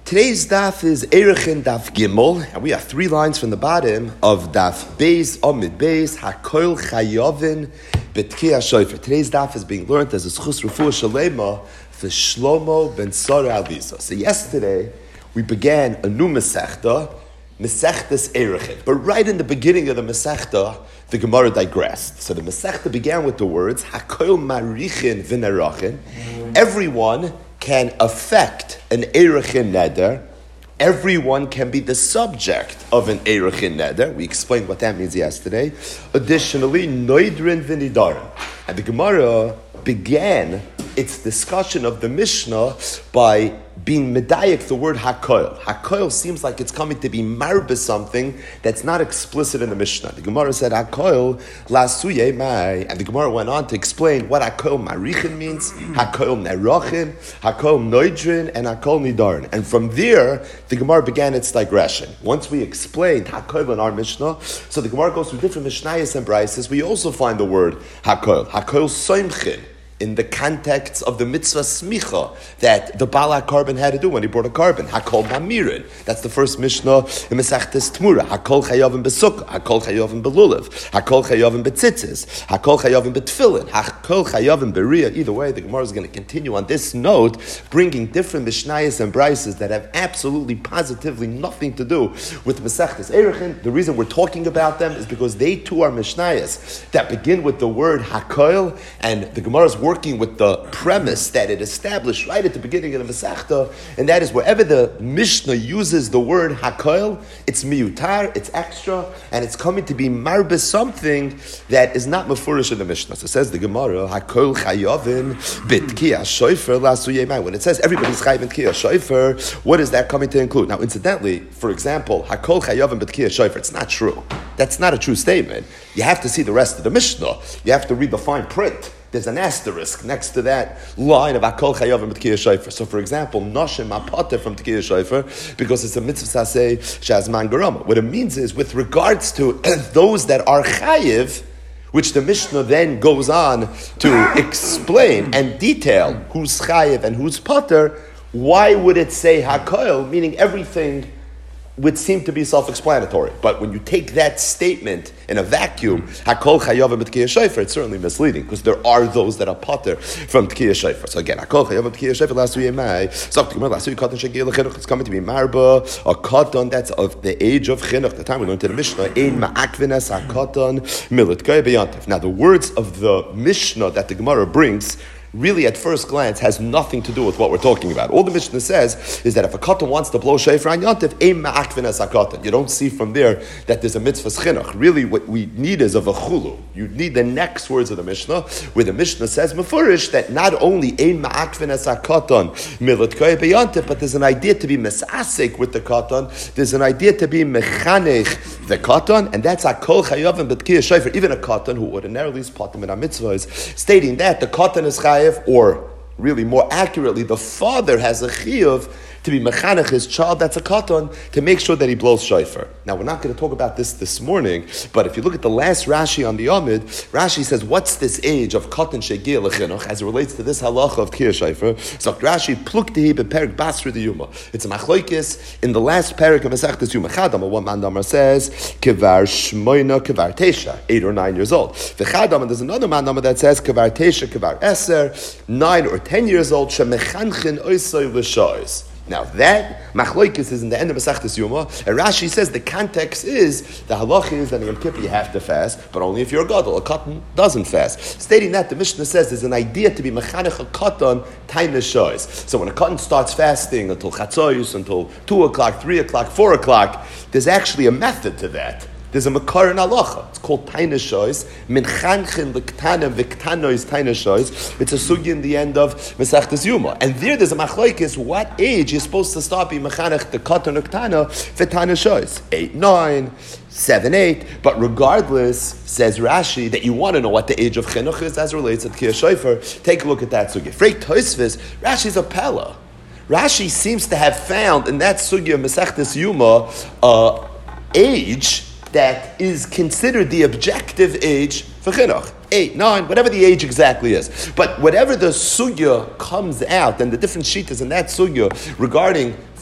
Today's daf is Erechin Daf Gimel, and we have 3 lines from the bottom of Daf Beis Amid Beis Hakoil Chayovin B'Tkiya Shofar. Today's daf is being learned as a Schus Refuah Shalema for Shlomo ben Sara Alisa. So yesterday we began a new Masechta, Masechtas Erechin. But right in the beginning of the Masechta, the Gemara digressed. So the Masechta began with the words Hakoil Marichin V'Nerachin. Everyone can affect an Erechin Neder. Everyone can be the subject of an Erechin Neder. We explained what that means yesterday. Additionally, Noidrin V'Nidarin. And the Gemara began its discussion of the Mishnah by being medayik the word hakoil. Hakoil seems like it's coming to be marbe something that's not explicit in the Mishnah. The Gemara said hakoil lasuye mai, and the Gemara went on to explain what hakoil marichin means, hakoil nerochin, hakoil noidrin, and hakoil nidarin. And from there, the Gemara began its digression. Once we explained hakoil in our Mishnah, so the Gemara goes through different Mishnayos and Braisos. We also find the word hakoil soimchin, in the context of the mitzvah smicha that the Baal HaKarban had to do when he brought a carbon. Hakol Mamirin. That's the first Mishnah in Masechtas Tmura. Hakol Chayavim B'Sukkah. Hakol Chayavim B'Lulav. Hakol Chayavim B'Tzitzis. Hakol Chayavim B'Tfilin. Hakol Chayavim B'Riyah. Either way, the Gemara is going to continue on this note, bringing different Mishnayos and Braisos that have absolutely, positively nothing to do with Masechtas Erechin. The reason we're talking about them is because they too are Mishnayos that begin with the word Hakoil, and the Gemara is working with the premise that it established right at the beginning of the Masechta, and that is wherever the Mishnah uses the word hakoil, it's miyutar, it's extra, and it's coming to be marbe something that is not mefurish in the Mishnah. So says the Gemara, hakoil chayovin b'tkiya shofar lasuye mai. When it says everybody's chayav in tkiya shofar, what is that coming to include? Now, incidentally, for example, hakoil chayovin b'tkiya shofar, it's not true. That's not a true statement. You have to see the rest of the Mishnah. You have to read the fine print. There's an asterisk next to that line of Akol Chayavim B'Tkiya Shofar. So, for example, Noshim Apata from Tkiya Shofar, because it's a mitzvah saseh shazman garama. What it means is, with regards to those that are chayiv, which the Mishnah then goes on to explain and detail who's chayiv and who's pater, why would it say hakoil, meaning everything would seem to be self-explanatory. But when you take that statement in a vacuum, Hakol Chayavim B'Tkiya Shofar, it's certainly misleading, because there are those that are pater from Tkiya Shofar. So again, Hakol Chayavim B'Tkiya Shofar, last week Mai, it's coming to be marba, a katan that's of the age of chinuch. The time we learned in the Mishnah, Ein Ma'akvinas HaKatan Militkei B'Yantiv. Now the words of the Mishnah that the Gemara brings really at first glance has nothing to do with what we're talking about. All the Mishnah says is that if a katan wants to blow shofar on Yontif, ein ma'akvin as a katan. You don't see from there that there's a mitzvah chinuch. Really what we need is of a chulu. You need the next words of the Mishnah, where the Mishnah says mefurish that not only ein ma'akvin as a katan militkei b'Yontif, but there's an idea to be mesasik with the katan. There's an idea to be mechanech the katan, and that's hakol chayavim b'tkiya shofar. Even a katan who ordinarily is patim in our mitzvahs, stating that the katan is chayav, or really more accurately, the father has a chiyuv to be mechanech his child, that's a katan, to make sure that he blows shofar. Now, we're not going to talk about this morning, but if you look at the last Rashi on the Amid, Rashi says, what's this age of katan shegiah lechinuch as it relates to this halacha of tkiya shofar? So Rashi, pluktehi beperik basra de yuma. It's a machlokes in the last parak of Masechtas Yuma Chadam. One man says, kevar shmoina, kevar tesha, 8 or 9 years old. V'chadam, and there's another man that says, kevar tesha, kevar eser, 9 or 10 years old, shemechanchin oisay l'shois. Now that machlokes is in the end of Masechtas Yuma, and Rashi says the context is the halacha is that in Yom Kippur you have to fast, but only if you're a gadol. A katan doesn't fast. Stating that, the Mishnah says there's an idea to be mechanech a katan time shows. So when a katan starts fasting until chatzos, until 2 o'clock, 3 o'clock, 4 o'clock, there's actually a method to that. There's a makar in halacha. It's called taina shois. Minchanchin l'ktana v'ktanois taina shois. It's a sugi in the end of Masechtas Yuma. And there's a machlokes, what age you're supposed to start being mechanech the katan uktana v'taina shois. 8, 9, 7, 8. But regardless, says Rashi, that you want to know what the age of chinuch is as it relates to Tkiya Shofar, take a look at that sugi. Freit Tosfos, Rashi's a pella. Rashi seems to have found in that sugi of Masechtas Yuma age that is considered the objective age for chinuch. 8, 9, whatever the age exactly is. But whatever the sugya comes out, and the different shittas in that sugya regarding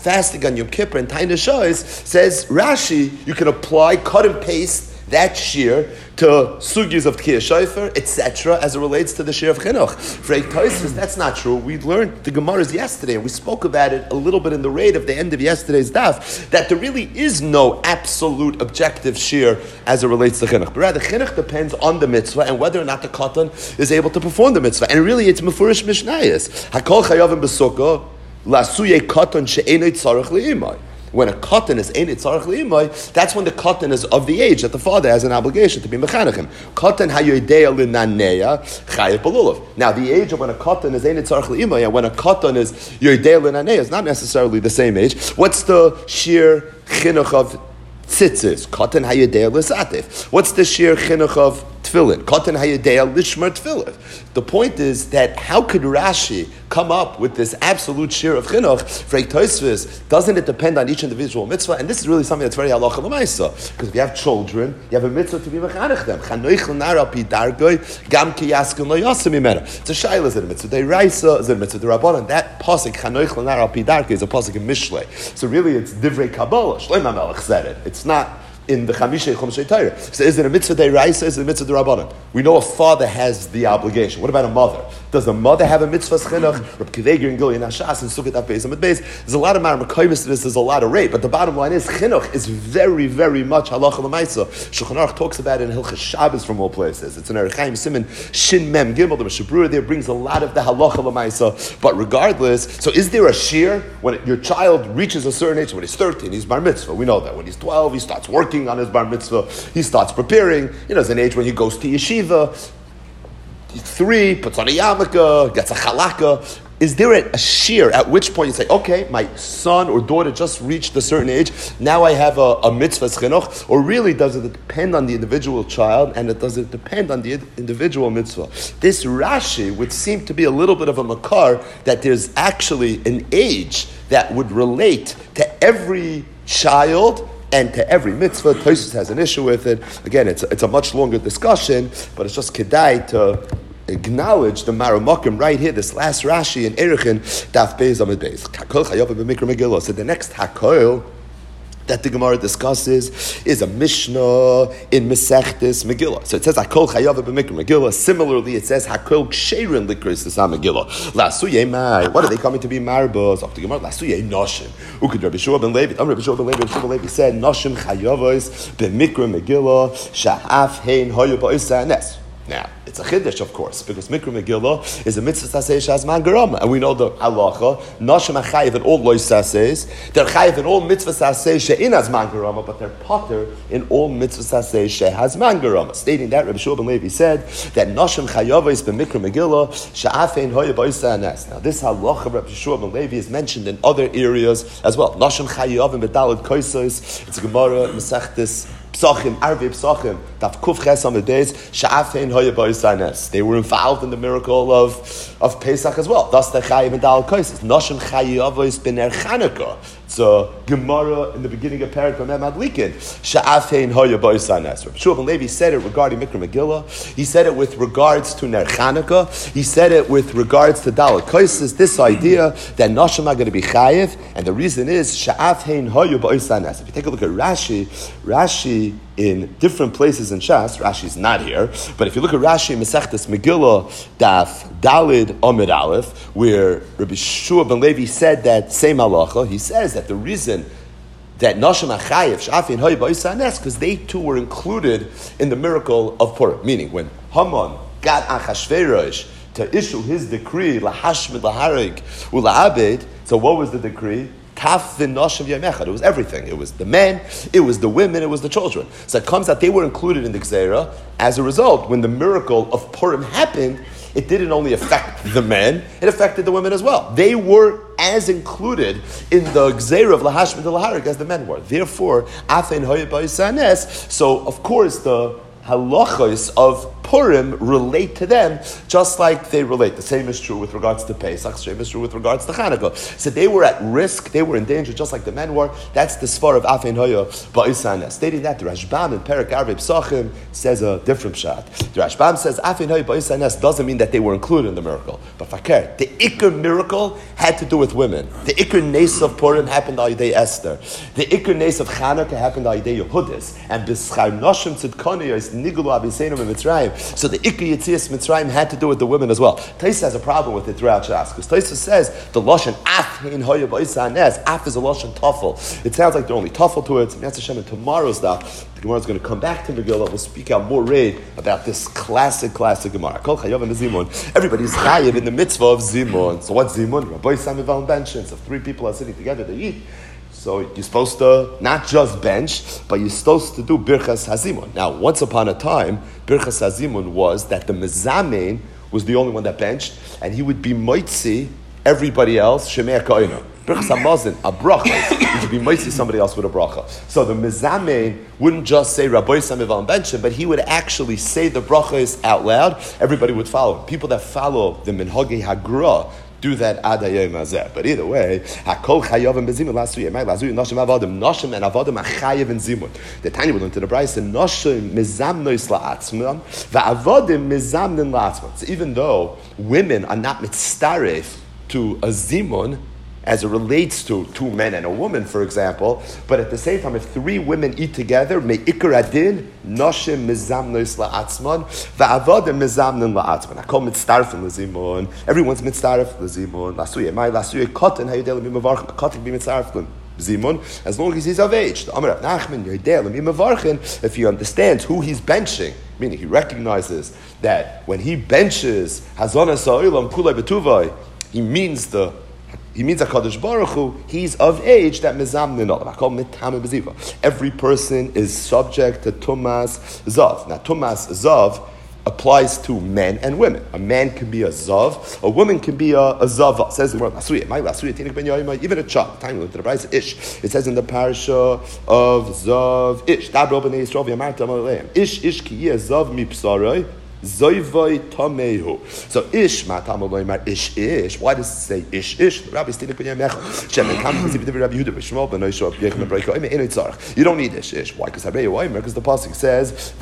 fasting on Yom Kippur and Taina Shais, says Rashi, you can apply, cut and paste that shear to sugis of Tkiyah Shofar, etc., as it relates to the shear of Chinuch. For Tosfos, that's not true. We learned the Gemaras yesterday, and we spoke about it a little bit in the raid of the end of yesterday's daf, that there really is no absolute objective shear as it relates to Chinuch. But rather, Chinuch depends on the mitzvah and whether or not the katan is able to perform the mitzvah. And really, it's Mefurish Mishnayos. Hakol chayavim b'sukkah, lasuye katan she'enei tzarech li'imai. When a katan is ein tzarech li'imai, that's when the katan is of the age that the father has an obligation to be mechanechim. Katan hayodeya l'naneya chayav b'lulav. Now, the age of when a katan is ein tzarech li'imai and when a katan is yodeya l'naneya is not necessarily the same age. What's the sheer chinuch of tzitzis? Katan hayodeya l'satif. What's the sheer chinuch of tefillin? Katan hayodeya lishmer tefillin. The point is that how could Rashi come up with this absolute shear of chinuch for Tosfos? Doesn't it depend on each individual mitzvah? And this is really something that's very halacha l'maisa. Because if you have children, you have a mitzvah to be mechanech them. Chanoich l'nar al pi dargoi gam ki yaskin lo yasim imena. It's a shayla, is it a mitzvah deiraisa, is it a mitzvah derabbanan? That pasuk chanoich l'nar al pi dargoi is a pasuk in Mishlei. So really it's divrei Kabbalah. Shlomo HaMelech said it. It's not in the Chamishay Chumshei Torah. So is it a mitzvah deiraisa? Is it a mitzvah derabbanan? We know a father has the obligation. What about a mother? Does the mother have a mitzvah chinuch? Reb Kiveger and Gilyon Hashas and Sukkot Beis Amid Beis. There's a lot of maramakaymis to this. There's a lot of rate, but the bottom line is chinuch is very, very much halacha l'maisa. Shulchan Aruch talks about it in Hilchas Shabbos from all places. It's in Orach Chaim Siman Shin Mem Gimel. The Mishabura there brings a lot of the halacha l'maisa. But regardless, so is there a shear when your child reaches a certain age? When he's 13, he's bar mitzvah. We know that. When he's 12, he starts working on his bar mitzvah. He starts preparing. There's an age when he goes to yeshiva. 3, puts on a yarmulke, gets a chalaka. Is there a shear at which point you say, okay, my son or daughter just reached a certain age, now I have a mitzvah chinuch? Or really does it depend on the individual child and does it depend on the individual mitzvah? This Rashi would seem to be a little bit of a makar that there's actually an age that would relate to every child and to every mitzvah. Tosfos has an issue with it. Again, it's a much longer discussion, but it's just kedai to acknowledge the Maramakim right here, this last Rashi in Erechin, Daf Beis Amid Beis. Hakol chayav b'mikra Megillah. So the next Hakol that the Gemara discusses is a Mishnah in Mesechtes Megillah. So it says Hakol chayav b'mikra Megillah. Similarly, it says Hakol ksherin likris l'sam Megillah. Lasuye mai. What are they coming to be marbos? Up to Gemara. Lasuye noshim. Ukid Rabbi Shua ben Levi. Rabbi Shua ben Levi. Rabbi Shua ben Levi said noshim chayavos b'mikra Megillah sha'af hein hoyu ba'isa nes. Now, it's a chiddush, of course, because Mikra Megillah is a mitzvah saseh shazman garama. And we know the halacha, Nashim achayiv in all lois sasehs, they're chayiv in all mitzvah saseh she'in hazman garama, but they're potter in all mitzvah saseh she'hazman garama. Stating that, Rabbi Shua ben Levi said that Nashim chayavos b'Mikra Megillah sha'afein hoya b'oisa anes. Now, this halacha of Rabbi Shua ben Levi is mentioned in other areas as well. Nashim chayavim b'dalad koisos. It's a Gemara, Mesechtes Psachim, Arvei Psachim, Daf Kuf Ches Amid Beis, Sha'afein Hoya B'Oisai Nes. They were involved in the miracle of Pesach as well. Thus, the Chayiv and Dal Koises. Noshim Chayavos B'ner Chanukah. It's a Gemara in the beginning of Perek B'Mem Adlikin. Sha'afein Hoya B'Oisai Nes. Rabbi Shua ben Levi said it regarding Mikra Megillah. He said it with regards to Ner Chanukah. He said it with regards to Dal Koises. This idea that Noshim are going to be Chayiv, and the reason is Sha'afein Hoya B'Oisai Nes. If you take a look at Rashi in different places in Shas, Rashi's not here, but if you look at Rashi in Mesechtes Megillah, Daf Dalid Amid Aleph, where Rabbi Shua ben Levi said that same halacha, he says that the reason that Nashim Achayev Shafin Hoy Ba'isa Nes, because they too were included in the miracle of Purim. Meaning, when Haman got Achashverosh to issue his decree, Lahashmid Laharik Ula'abed, so what was the decree? It was everything. It was the men, it was the women, it was the children. So it comes out they were included in the Gzeira. As a result, when the miracle of Purim happened, it didn't only affect the men, it affected the women as well. They were as included in the Gzeira of Lahashmid Laharik as the men were. Therefore, Afein Hoya Ba'isa Nes. So, of course, the halachos of Purim relate to them just like they relate. The same is true with regards to Pesach, the same is true with regards to Chanukah. So they were at risk, they were in danger just like the men were. That's the svar of Afin Hoya Ba'isa Nes. Stating that, the Rashbam in Perek Arvei Psachim says a different shot. The Rashbam says Afin Hoya Ba'isa Nes doesn't mean that they were included in the miracle. But Fakir, the Iker miracle had to do with women. The Iker Nes of Purim happened on Yidei Esther. The Iker Nes of Chanukah happened on Yidei Yehudis. And B'schar Noshim Tzidkoni is Nigulu Abiseinu in Mitzrayim. So the Iker Yitzias Mitzrayim had to do with the women as well. Taisa has a problem with it throughout Shas, because Taisa says the Lashon Af in Hoya Ba'isa Nes. Af is a Lashon Tafel. It sounds like they're only Tafel to it. And that's Hashem in tomorrow's daf. The Gemara is going to come back to Megillah. We'll speak out more raid about this classic Gemara. Kol Chayav and Zimun. Everybody's chayav in the mitzvah of Zimun. So what's Zimun? Rabbi Sami Val benching. So 3 people are sitting together to eat. So you're supposed to not just bench, but you're supposed to do Birchas Hazimun. Now, once upon a time, Birchas Hazimun was that the Mezamein was the only one that benched, and he would be moitzi everybody else, Shemei Ka'ina. Birchas Hamazon, a bracha, he would be moitzi somebody else with a bracha. So the Mezamein wouldn't just say Rabbi Samival Benchen, but he would actually say the brachas out loud. Everybody would follow him. People that follow the Minhagi Hagra do that ad hayom hazeh. But either way, hakol chayav and bezimun lasu yemay lasu noshim avodim noshim and avodim achayav and zimun. The tiny will learn to the brayse noshim mizamnois la'atzman va'avodim mizamnin la'atzman. So even though women are not mitzaref to a zimun, as it relates to 2 men and a woman, for example, but at the same time, if 3 women eat together, may ikar adin, noshim mizamnois la'atzman, va'avodim mizamnin la'atzman. I call mitztarfim l'zimun. Everyone's mitztarf l'zimun. Lasuye, my lasuye kotten, hayudel mimavarchin, kotten be mitztarfim. Zimun, as long as he's of age. The Amar Nachman, if he understands who he's benching, meaning he recognizes that when he benches Hazana Sa'ilam Kulay Betuvai, he means HaKadosh Baruch Hu, he's of age that mizamnin olam. Every person is subject to Tumas Zav. Now Tumas Zav applies to men and women. A man can be a Zav, a woman can be a Zava. It says in the word, even a child. Time to the price Ish. It says in the parasha of Zav Ish. Ish ki Zav mi psarai. Zoivoi Tomehu. So Ish Matamaloimar Ish. Why does it say Ish? The Rabbi stated you don't need Ish. Why? Because the pasuk says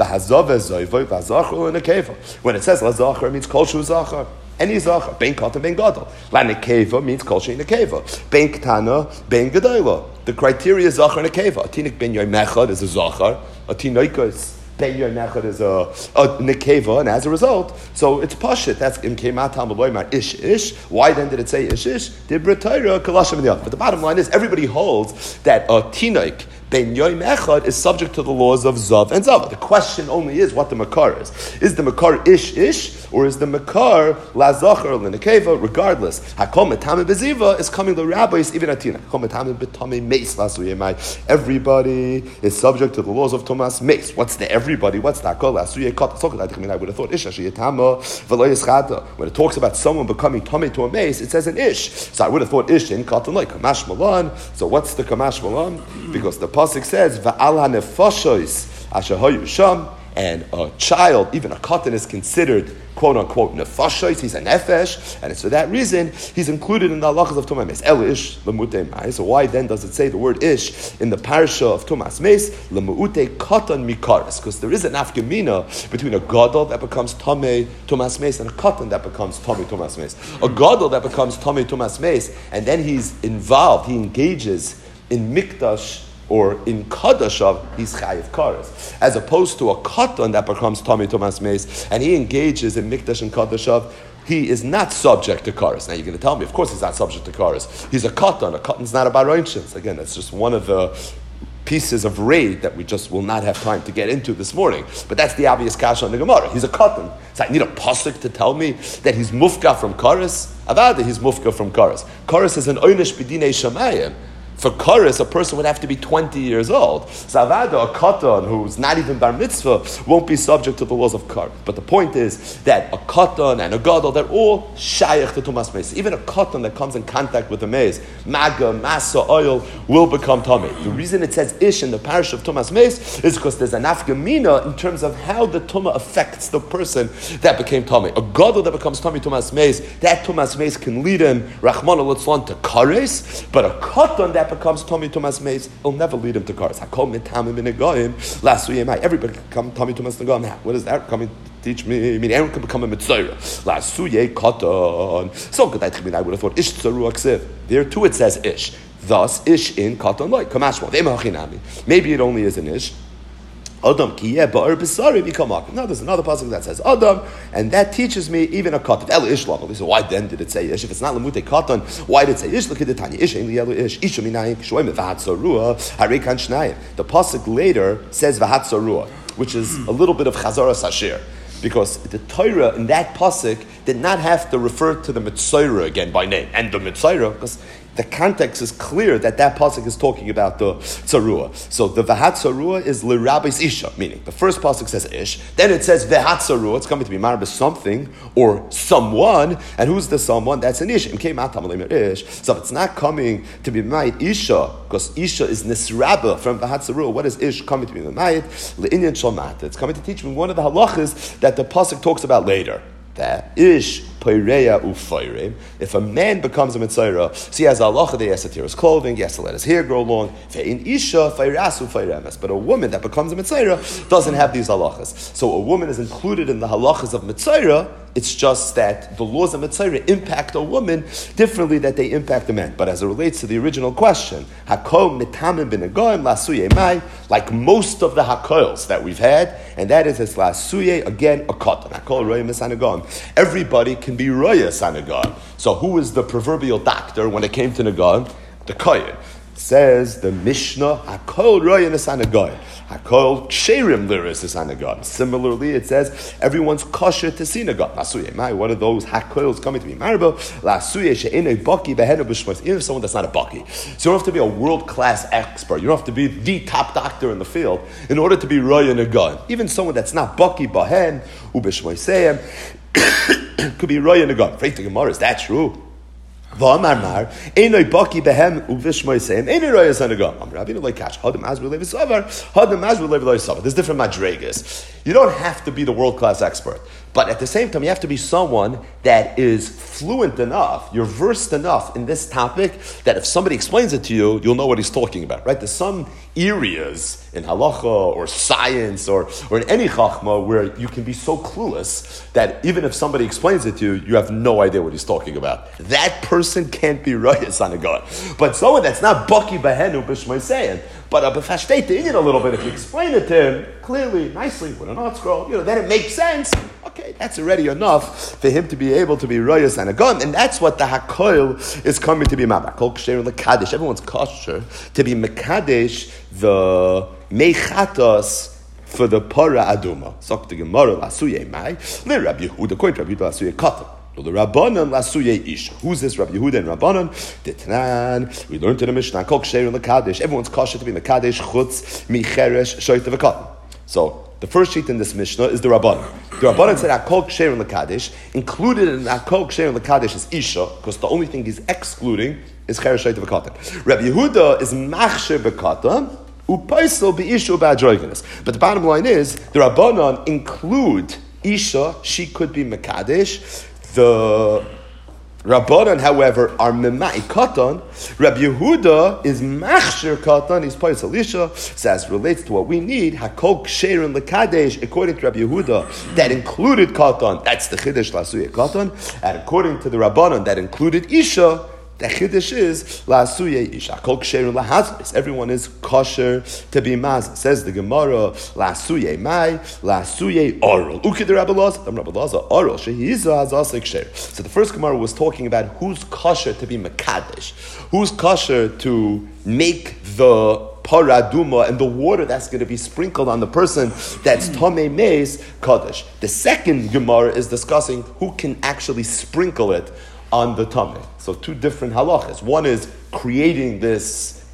when it says Lazachar, it means Kol Shu Zachar. Any Zachar, Ben Katan, Ben Gadol. La Nekeva means Kol Shu Nekeva. Ben Ktana, Ben Gedola. The criteria is Zachar Nekeva. A Tinik Ben Yoimechad is a Zachar. A Tinoikas Ben Yoimechad is a Nekeva, and as a result, so it's Pashit. That's Imkemat Hamaloimar Ish. Why then did it say Ish? Dibra Kalashim. But the bottom line is everybody holds that a Tinoik Ben Yoim Echad is subject to the laws of Zav and Zav. The question only is what the Makar is. Is the Makar Ish, or is the Makar La Zachar L'Nekeva? Regardless, Hakom Etame Beziva is coming the rabbis even atina. Hakom Etame Betame Meis Lasu Yemai. Everybody is subject to the laws of Thomas Meis. What's the everybody? What's that called? Lasu Yekat. I would have thought Ish Ashiyatama V'Lo Yischata. When it talks about someone becoming Tame to a Meis, it says an Ish. So I would have thought Ish in Katan like Kamash Malan. So what's the Kamash Malan? Because the pasuk says Va'al hanefashos asher hayu sham, and a child, even a katan, is considered quote unquote nefashos. He's a nefesh, and it's for that reason he's included in the halachas of Tumas Meis. El ish lemutei mai. So why then does it say the word ish in the parasha of Tumas Meis lemuutei katan mikaris? Because there is an afgemina between a gadol that becomes tamei Tumas Meis and a katan that becomes tamei Tumas Meis. A gadol that becomes tamei Tumas Meis, and then he's involved, he engages in mikdash or in kadashav, he's chayiv kares, as opposed to a katan that becomes tamei Tumas Meis and he engages in mikdash and kadashav. He is not subject to kares. Now you're going to tell me, of course he's not subject to kares. He's a katan. A katan's not a baroinshins. Again, that's just one of the pieces of raid that we just will not have time to get into this morning. But that's the obvious kasha on the Gemara. He's a katan. So I need a pasuk to tell me that he's mufka from kares. Avada, he's mufka from kares. Kares is an oynish b'dinei shamayim. For Koris, a person would have to be 20 years old. Zavada, a katan who's not even bar mitzvah, won't be subject to the laws of Kar. But the point is that a katan and a gadol, they're all shayach to tumas meis. Even a katan that comes in contact with the meis, maga, masa, oil, will become tamei. The reason it says ish in the parish of tumas meis is because there's an afgamina in terms of how the tumah affects the person that became tamei. A gadol that becomes tamei tumas meis, that tumas meis can lead him, Rahman al-Litzlan, to Kares, but a katan that becomes Tommy Tumas Meis, will never lead him to Kares. Everybody can come Tommy Tumas Nagam. What is that coming to teach me? I mean, everyone can become a Mitzayra. Lasuye katan. So good, I would have thought Ish Tzaru Aksiv. There too it says Ish. Thus, Ish in katan like Kamashma. Maybe it only is an Ish. Adam kiyeh ba'ar b'sari b'kamak. No, there's another pasuk that says Adam, and that teaches me even a katan. El ish lamal. So why then did it say ish? If it's not lemute katan, why did it say ish? Look at the Tanya. Ish ain't lielu ish. Isha minayim kishoyim v'hat sarua harekan shnayim. The pasuk later says v'hat sarua, which is a little bit of chazara sashir. Because the Torah in that pasuk did not have to refer to the Mitzayra again by name, and the Mitzayra, because the context is clear that pasuk is talking about the tzarua. So the v'hat tzarua is l'rabis isha, meaning the first pasuk says ish, then it says v'hat tzarua. It's coming to be marbe something or someone, and who's the someone? That's an ish. So if it's not coming to be ma'it isha, because isha is nisraba from v'hat tzarua. What is ish coming to be ma'it? Le'inyan shalmat. It's coming to teach me one of the halachas that the pasuk talks about later. That ish peireya ufayrim. If a man becomes a mitzayra, so he has a halacha that he has to tear his clothing, he has to let his hair grow long. Ve'in isha fayrasu fayremes. But a woman that becomes a mitzayra doesn't have these halachas. So a woman is included in the halachas of mitzayra. It's just that the laws of mitzayra impact a woman differently than they impact a man. But as it relates to the original question, hakol mitamim b'negoim lasuye mai, like most of the hakols that we've had, and that is this lasuye, again a katan. Hakol royim esanagam. Everybody can be royas on Nagan. So who is the proverbial doctor when it came to Nagan? The Kohen. Says the Mishnah, Hakol royan is on Nagan. Hakol ksherim liris is on Nagan. Similarly, it says everyone's kosher to see Nagan. Lasuye mai, what are those hakols coming to be marbo? Lasuye she'enei baki behenu b'shmos. Even if someone that's not a baki. So you don't have to be a world-class expert. You don't have to be the top doctor in the field in order to be royan Nagan. Even someone that's not baki bahen ub'shmoiseyem could be roya negan. Freit the Gemara, is that true? V'amar einoi baki behem uvishmoisem einoi roya negan. Rabbeinu loy kash hadam azru levi savar hadam azru levi loy savar. There's different madregas. You don't have to be the world-class expert, but at the same time, you have to be someone that is fluent enough, you're versed enough in this topic that if somebody explains it to you, you'll know what he's talking about, right? There's some areas in halacha or science or in any chachma where you can be so clueless that even if somebody explains it to you, you have no idea what he's talking about. That person can't be royas on a god. But someone that's not baki behenu b'shmoiseyim, but a b'fashtei in a little bit, if you explain it to him clearly, nicely, with an art scroll, then it makes sense. Okay, that's already enough for him to be able to be royas and a gun, and that's what the hakoil is coming to be. Hakol ksher l'kadesh. Everyone's kosher to be mekadesh the mechatos for the para aduma. Sok the Gemara lasuye mai le Rabbi Yehuda. According to Rabbi Yehuda, lasuye katan. The Rabbanan lasuye ish. Who's this Rabbi Yehuda and Rabbanan? Ditnan. We learned in the Mishnah. Hakol ksher l'kadesh. Everyone's kosher to be mekadesh chutz micheresh shoyt v'katan. So the first sheet in this Mishnah is the Rabbanan. The Rabbanan said Hakol ksher l'kadesh. Included in Hakol ksher l'kadesh is isha, because the only thing he's excluding is cheresh shoyt v'katan. Rabbi Yehuda is machsher v'katan. But the bottom line is, the Rabbanan include Isha, she could be Mekadesh. The Rabbanan, however, are Memai Katan. Rabbi Yehuda is Machshir Katan, he's Paisal Isha. So as relates to what we need, Hakol Ksherin Lekadesh, according to Rabbi Yehuda, that included Katan, that's the Chiddush Lasuye Katan. And according to the Rabbanan, that included Isha, the chiddush is la'asuye isha kol ksherin lahazris. Everyone is kosher to be maz. Says the Gemara la'asuye mai la'asuye oral. Ukid Rabbi Lazar oral shehiza hazas ksher. So the first Gemara was talking about who's kosher to be mekadesh, who's kosher to make the paraduma and the water that's going to be sprinkled on the person that's tomei meis kadosh. The second Gemara is discussing who can actually sprinkle it on the tameh. So two different halachas. One is creating this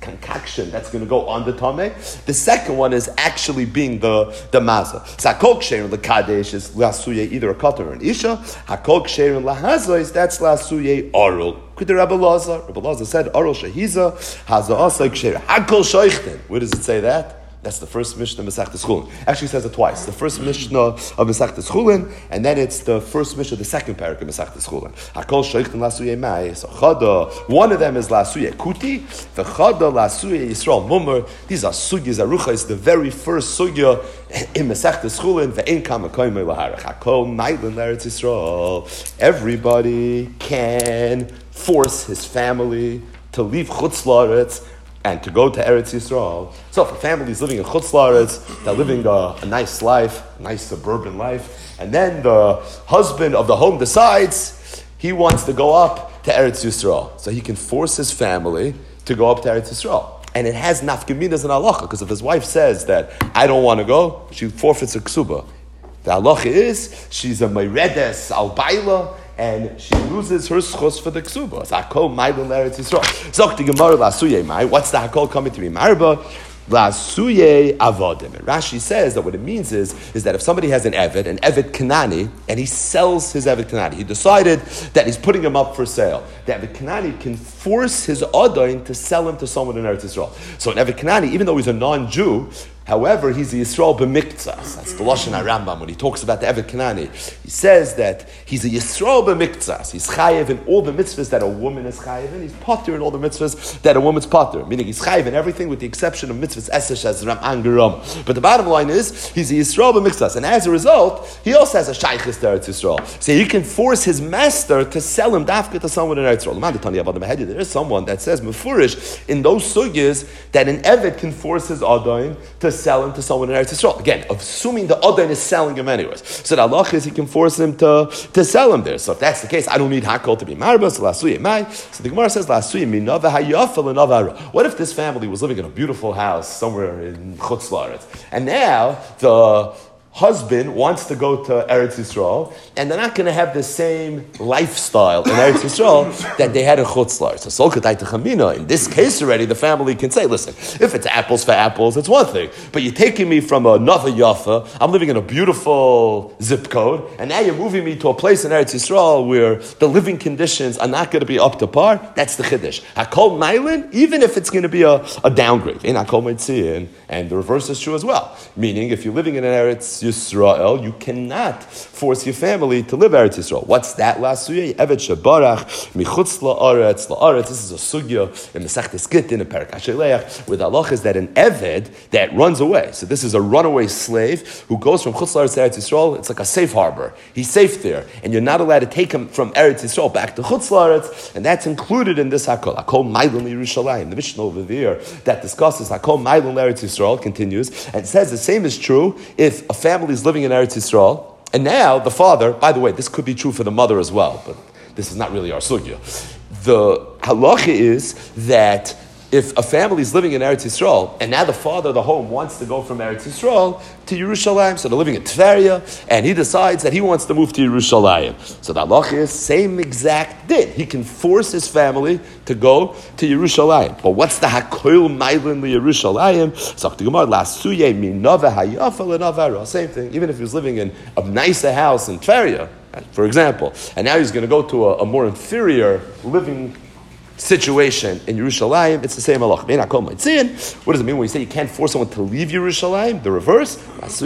concoction that's going to go on the tameh. The second one is actually being the maza. So hakol ksherin lekadesh is lasuye either a katan or an isha. Hakol ksherin lahazos, that's lasuye arul. Could the Rabbi Lazar said arul shehiza haza asa ksherin. Hakol shoichten. Where does it say that? That's the first Mishnah of Masechtas Chulin. Actually, says it twice. The first Mishnah of Masechtas Chulin, and then it's the first Mishnah of the second parak of Masechtas Chulin. Hakol sheichten lasuye mai. So chada, one of them is lasuye kuti, the chada lasuye Yisrael mummer. These are sugyas arucha. It's the very first sugya in Masechtas Chulin. Ve'ein kama koimei laharach. Hakol ma'ilin l'Eretz Yisrael. Everybody can force his family to leave Chutz La'aretz and to go to Eretz Yisrael. So if a family is living in Chutz La'aretz, they're living a nice life, a nice suburban life, and then the husband of the home decides he wants to go up to Eretz Yisrael. So he can force his family to go up to Eretz Yisrael. And it has nafkaminas in halacha, because if his wife says that, I don't want to go, she forfeits a ksuba. The halacha is, she's a meiredes al baila, and she loses her schos for the ksuba. It's hakol ma'ilin l'Eretz Yisrael. Zok the Gemara lasuye mai. What's the hakol coming to be marba? Lasuye avodim. And Rashi says that what it means is that if somebody has an eved Kanani, and he sells his eved Kanani, he decided that he's putting him up for sale. The eved Kanani can force his adain to sell him to someone in Eretz Yisrael. So an eved Kanani, even though he's a non-Jew, however, he's a Yisrael b'miktzas. That's the Lashon HaRambam when he talks about the Eved Kanani. He says that he's a Yisrael b'miktzas. He's chayev in all the mitzvahs that a woman is chayev in. He's potter in all the mitzvahs that a woman's potter. Meaning he's chayev in everything with the exception of mitzvahs esesh as Ram'an Geram. But the bottom line is, he's a Yisrael b'miktzas. And as a result, he also has a shaychus to Eretz Yisrael. So he can force his master to sell him dafka to someone in Eretz Yisrael. There is someone that says, mefurish, in those sugyas, that an Eved can force his adain to sell him to someone in Eretz Yisrael. Again, assuming the Adain is selling him anyways. So the halach is he can force him to sell him there. So if that's the case, I don't need hakol to be marba, so lasuye mai. So the Gemara says, lasuye minava hayafa l'nava. What if this family was living in a beautiful house somewhere in Chutz La'aretz, and now the husband wants to go to Eretz Yisrael, and they're not going to have the same lifestyle in Eretz Yisrael that they had in Chutz La'aretz. So Solkatay Techamina, in this case already, the family can say, listen, if it's apples for apples, it's one thing. But you're taking me from a Nava Yafa, I'm living in a beautiful zip code, and now you're moving me to a place in Eretz Yisrael where the living conditions are not going to be up to par. That's the Chiddush. Hakol Mailin, even if it's going to be a downgrade. In Hakol Meitziin, and the reverse is true as well. Meaning, if you're living in an Eretz Yisrael, you cannot force your family to live Eretz Yisrael. What's that? Lasuye Eved Shebarach Michutz La'aretz. This is a sugya in Masechtes Gittin in Perek Hasheleach, where the halach is that an Eved that runs away. So this is a runaway slave who goes from Chutz La'aretz to Eretz Yisrael. It's like a safe harbor. He's safe there, and you're not allowed to take him from Eretz Yisrael back to Chutz La'aretz, and that's included in this Hakol. Hakol Ma'ilin Yerushalayim. The Mishnah over there that discusses Hakol Ma'ilin Eretz Yisrael continues and says the same is true if a family is living in Eretz Yisrael, and now the father, by the way, this could be true for the mother as well, but this is not really our sugya. The halacha is that if a family is living in Eretz Yisrael, and now the father of the home wants to go from Eretz Yisrael to Yerushalayim, so they're living in Tveria, and he decides that he wants to move to Yerushalayim. So the halacha is same exact din. He can force his family to go to Yerushalayim. But what's the hakoil mailin Yerushalayim? Same thing. Even if he was living in a nicer house in Tveria, for example, and now he's going to go to a more inferior living situation in Yerushalayim, it's the same halach. What does it mean when you say you can't force someone to leave Yerushalayim? The reverse.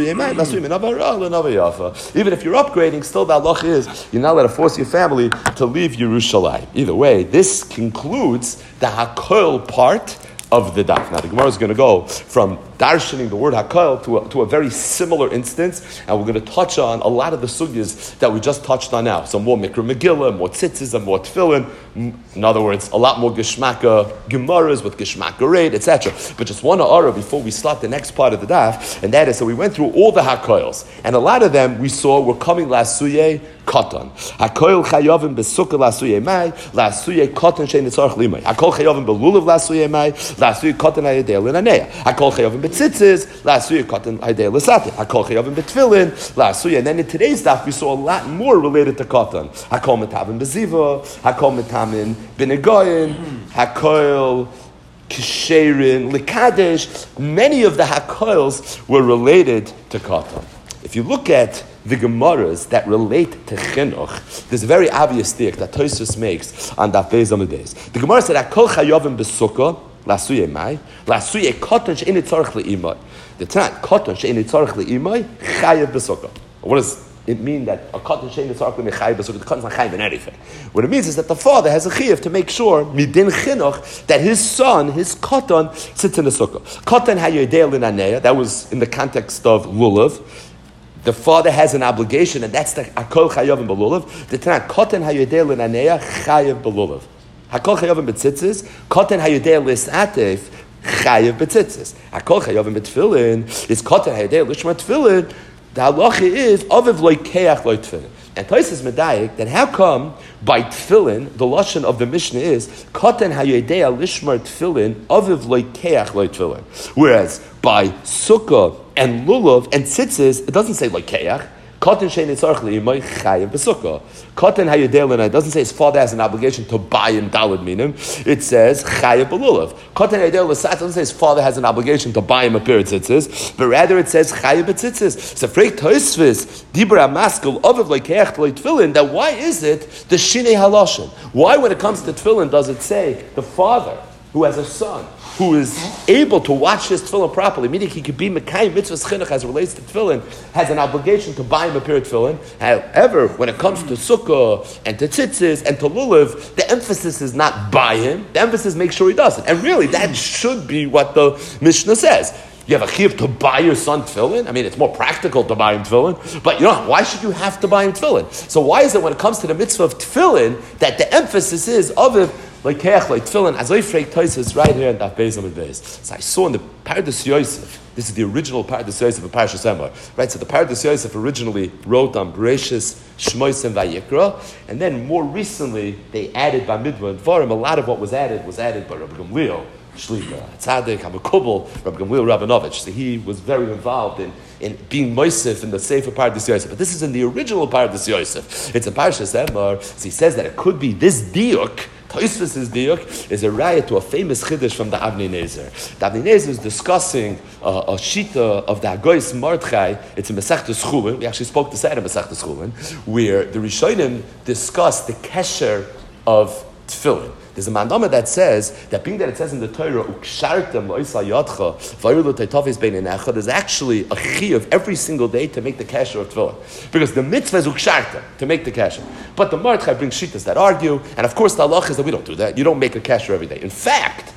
Even if you're upgrading, still the halach is you're not allowed to force your family to leave Yerushalayim. Either way, this concludes the hakol part of the daf. Now the Gemara is going to go from darshaning the word hakol to a very similar instance, and we're going to touch on a lot of the sugyas that we just touched on now. So more mikra megillah, more tzitzis, more tefillin. In other words, a lot more geshmaka gemaras with geshmaka raid, etc. But just one ha'ara before we start the next part of the daf, and that is, so we went through all the hakoils, and a lot of them we saw were coming lasuye katan. Hakoil chayavim besukah lasuye mai, lasuye katan shein nitzarch limay. Hakol chayavim belulav lasuye mai, lasuye katan hayadei l'naneya. Hakol chayavim betzitzis, lasuye katan hayadei l'satih. Hakol chayavim betfillin, lasuye. And then in today's daf we saw a lot more related to katan. Hakol metavim beziva, hakol metamin b'negoyin, hakol Ksherin, Likadesh, many of the Hakoils were related to Katan. If you look at the Gemaras that relate to Chinuch, there's a very obvious stick that Tosfos makes on Daf Beis Amud Beis. The Gemara said, Hakol chayovim b'sukkah, lasuye mai, lasuye koton she'ini tzarech le'imai. The Tanat, koton she'ini tzarech le'imai, chayev b'sukkah. What does it mean that a koton she'ini tzarech le'imai chayev b'sukkah? The koton's not chayev in anything. What it means is that the father has a chayev to make sure, midin chinuch, that his son, his koton, sits in the sukkah. Koton hayodei l'naneya, that was in the context of lulav. The father has an obligation, and that's the Hakol Chayavim B'Lulav. The Tanakh, Koten Hayodei L'Naneya Chayav B'Lulav. Hakol Chayavim B'Tzitzis, Koten Hayodei L'Satef Chayav B'Tzitzis. Hakol Chayavim B'Tfilin is Koten Hayodei L'Shma Tfilin. The halacha is Aviv Loikeach Lo Tfilin. And Tosfos medayik that how come by tefillin the lashon of the Mishnah is Koten Hayodei L'Shma Tfilin Aviv Loikeach Lo Tfilin. Whereas by sukkah and lulav and tzitzis, it doesn't say like keach. Koten she'ini tzarech le'imai chayav b'sukkah. Koten hayodei l'nai, it doesn't say his father has an obligation to buy in daled minim. It says chayav b'lulav. Koten hayodei l'sat, it doesn't say his father has an obligation to buy him a pair of tzitzis, but rather it says chayav b'tzitzis. So frek Tosfos dibra maskul aviv le'keach le'tfilin. That why is it the shinei haloshin? Why when it comes to tefillin does it say the father who has a son who is able to watch his tefillin properly, meaning he could be Mekayim mitzvahs chinuch as it relates to tefillin, has an obligation to buy him a pair of tefillin. However, when it comes to sukkah and to tzitzis and to lulav, the emphasis is not buy him, the emphasis is make sure he does it. And really, that should be what the Mishnah says. You have a chiyuv to buy your son tefillin? I mean, it's more practical to buy him tefillin, but why should you have to buy him tefillin? So why is it when it comes to the mitzvah of tefillin that the emphasis is of it, like keach, like tefillin, as I freak Tosfos right here in Daf Beis Amud Beis. So I saw in the Pardes Yosef, this is the original Pardes Yosef of Parshas Emor, right? So the Pardes Yosef originally wrote on Bereshis, Shmos, and Vayikra, and then more recently they added Bamidbar and Dvarim. A lot of what was added by Rabbi Gamliel, Shlita, Tzaddik, Hamakubal, Rabbi Gamliel Rabinovich. So he was very involved in being Moisef in the Sefer Pardes Yosef. But this is in the original Pardes Yosef. It's a Parshas Emor. So he says that it could be this diuk. Tosfos' diuk is a riot to a famous chiddush from the Avnei Nezer. The Avnei Nezer is discussing a shita of the Hagoyis Mordechai. It's in Masechtas Chulin. We actually spoke this out in Masechtas Chulin, where the Rishonim discuss the kesher of tefillin. There's a mandama that says that being that it says in the Torah, "Ukshartem lo'isa yadcha v'ayulu teitafis beinenecha," there's actually a chiyuv every single day to make the kasher of tefillin, because the mitzvah is ukshartem to make the kasher. But the Mordechai brings shitas that argue, and of course the halach is that we don't do that. You don't make a kasher every day. In fact,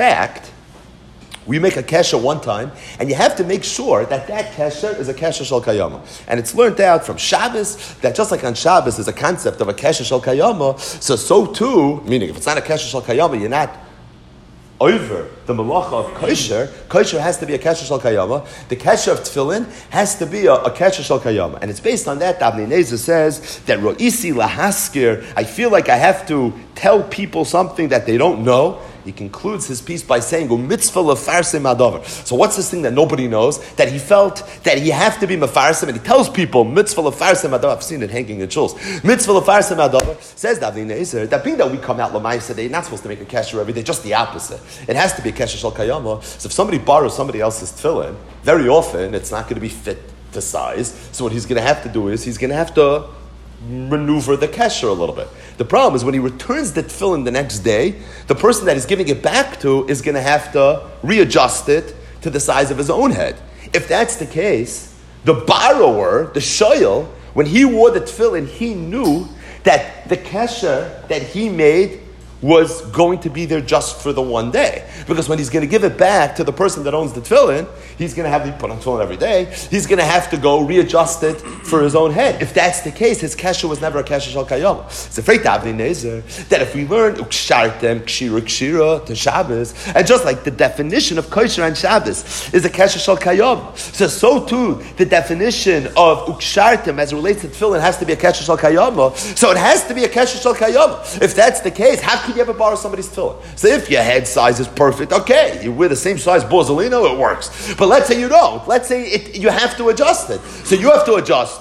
we make a kesher one time, and you have to make sure that kesher is a kesher shel kayama. And it's learned out from Shabbos that just like on Shabbos is a concept of a kesher shel kayama, so too, meaning if it's not a kesher shel kayama, you're not over the malacha of kosher. Kosher has to be a kesher shel kayama. The kesher of tefillin has to be a kesher shel kayama. And it's based on that Avnei Nezer says that ro'isi lahaskir, I feel like I have to tell people something that they don't know. He concludes his piece by saying, mitzvah lefarsim adavar. So what's this thing that nobody knows? That he felt that he have to be mefarsim, and he tells people, mitzvah lefarsim adavar. I've seen it hanging in shuls. Mitzvah lefarsim adavar. Says Avnei Nezer, that being that we come out l'maysa, they're not supposed to make a kesher every day, just the opposite. It has to be a kesher shel kayama. So if somebody borrows somebody else's tefillin, very often it's not going to be fit to size. So what he's going to have to do is, he's going to have to maneuver the kesher a little bit. The problem is when he returns the tefillin the next day, the person that he's giving it back to is going to have to readjust it to the size of his own head. If that's the case, the borrower, the shoyel, when he wore the tefillin, he knew that the kesher that he made was going to be there just for the one day. Because when he's going to give it back to the person that owns the tefillin, he's going to have to put on tefillin every day. He's going to have to go readjust it for his own head. If that's the case, his kesher was never a kesher shel kayama. It's afraid to Avnei Nezer that if we learn ukshartem kshira to Shabbos, and just like the definition of kosher on Shabbos is a kesher shel kayama, so too the definition of ukshartem as it relates to tefillin has to be a kesher shel kayama. So it has to be a kesher shel kayama. If that's the case, how could you ever borrow somebody's tefillin? So if your head size is perfect, okay, you wear the same size Borzolino, it works. But let's say you don't. Let's say you have to adjust it. So you have to adjust it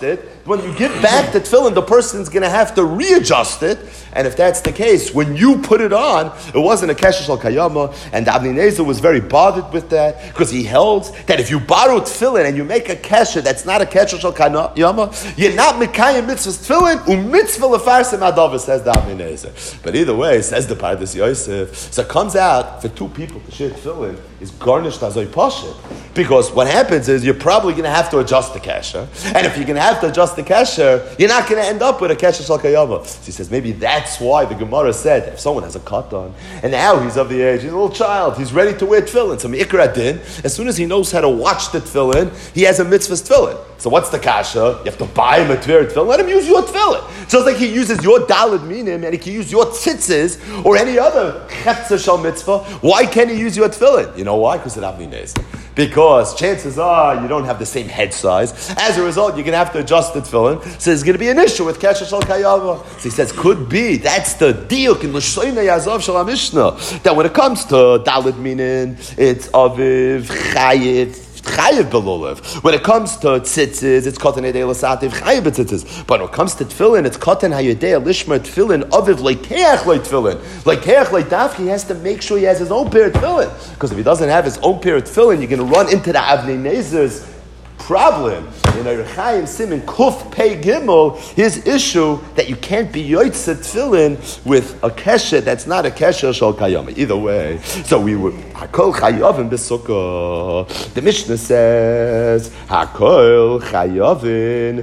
when you give back the tefillin, the person's going to have to readjust it. And if that's the case, when you put it on, it wasn't a kesher shel kayama, and Avnei Nezer was very bothered with that, because he held that if you borrow tefillin and you make a kesher that's not a kesher shel kayama, you're not mekayim mitzvahs tefillin, mitzvah lefarsim adava, says the Avnei Nezer. But either way, says the Pardes Yosef, so it comes out for two people to share tefillin is garnished as a pashit. Because what happens is you're probably going to have to adjust the kesher, and if you're going to have to adjust the kesher, you're not going to end up with a kesher shel kayama. So he says maybe that's why the Gemara said if someone has a katan and now he's of the age, he's a little child, he's ready to wear tefillin. So Me'ikra Din, as soon as he knows how to watch the tefillin, he has a mitzvah's tefillin. So what's the kasha? You have to buy him a tefillin. Let him use your tefillin. Just like he uses your daled minim and he can use your tzitzis or any other chetzer shel mitzvah. Why can't he use your tefillin? You know why? Because it Avnei Nezer. Because chances are you don't have the same head size. As a result, you're going to have to adjust the tefillin. So there's going to be an issue with kesher shel kayava. So he says, could be. That's the deal in l'shoinei yazav shel HaMishnah. That when it comes to daled minin, it's aviv, chayiv belulav. When it comes to tzitzis, it's katan yedei l'sativ chayiv b'tzitzis. But when it comes to tefillin, it's katan hayedei lishmer tefillin aviv leikeach le tefillin. Leikeach le daf, he has to make sure he has his own pair of tefillin. Because if he doesn't have his own pair of tefillin, you're going to run into the Avnei Nezer's problem. In Erechaim Simin Kuf Pei Gimel, his issue that you can't be yotzeh tefillin with a kesher that's not a kesher shel kayama. Either way, so we would hakol chayavim b'sukkah. The Mishnah says hakol chayavim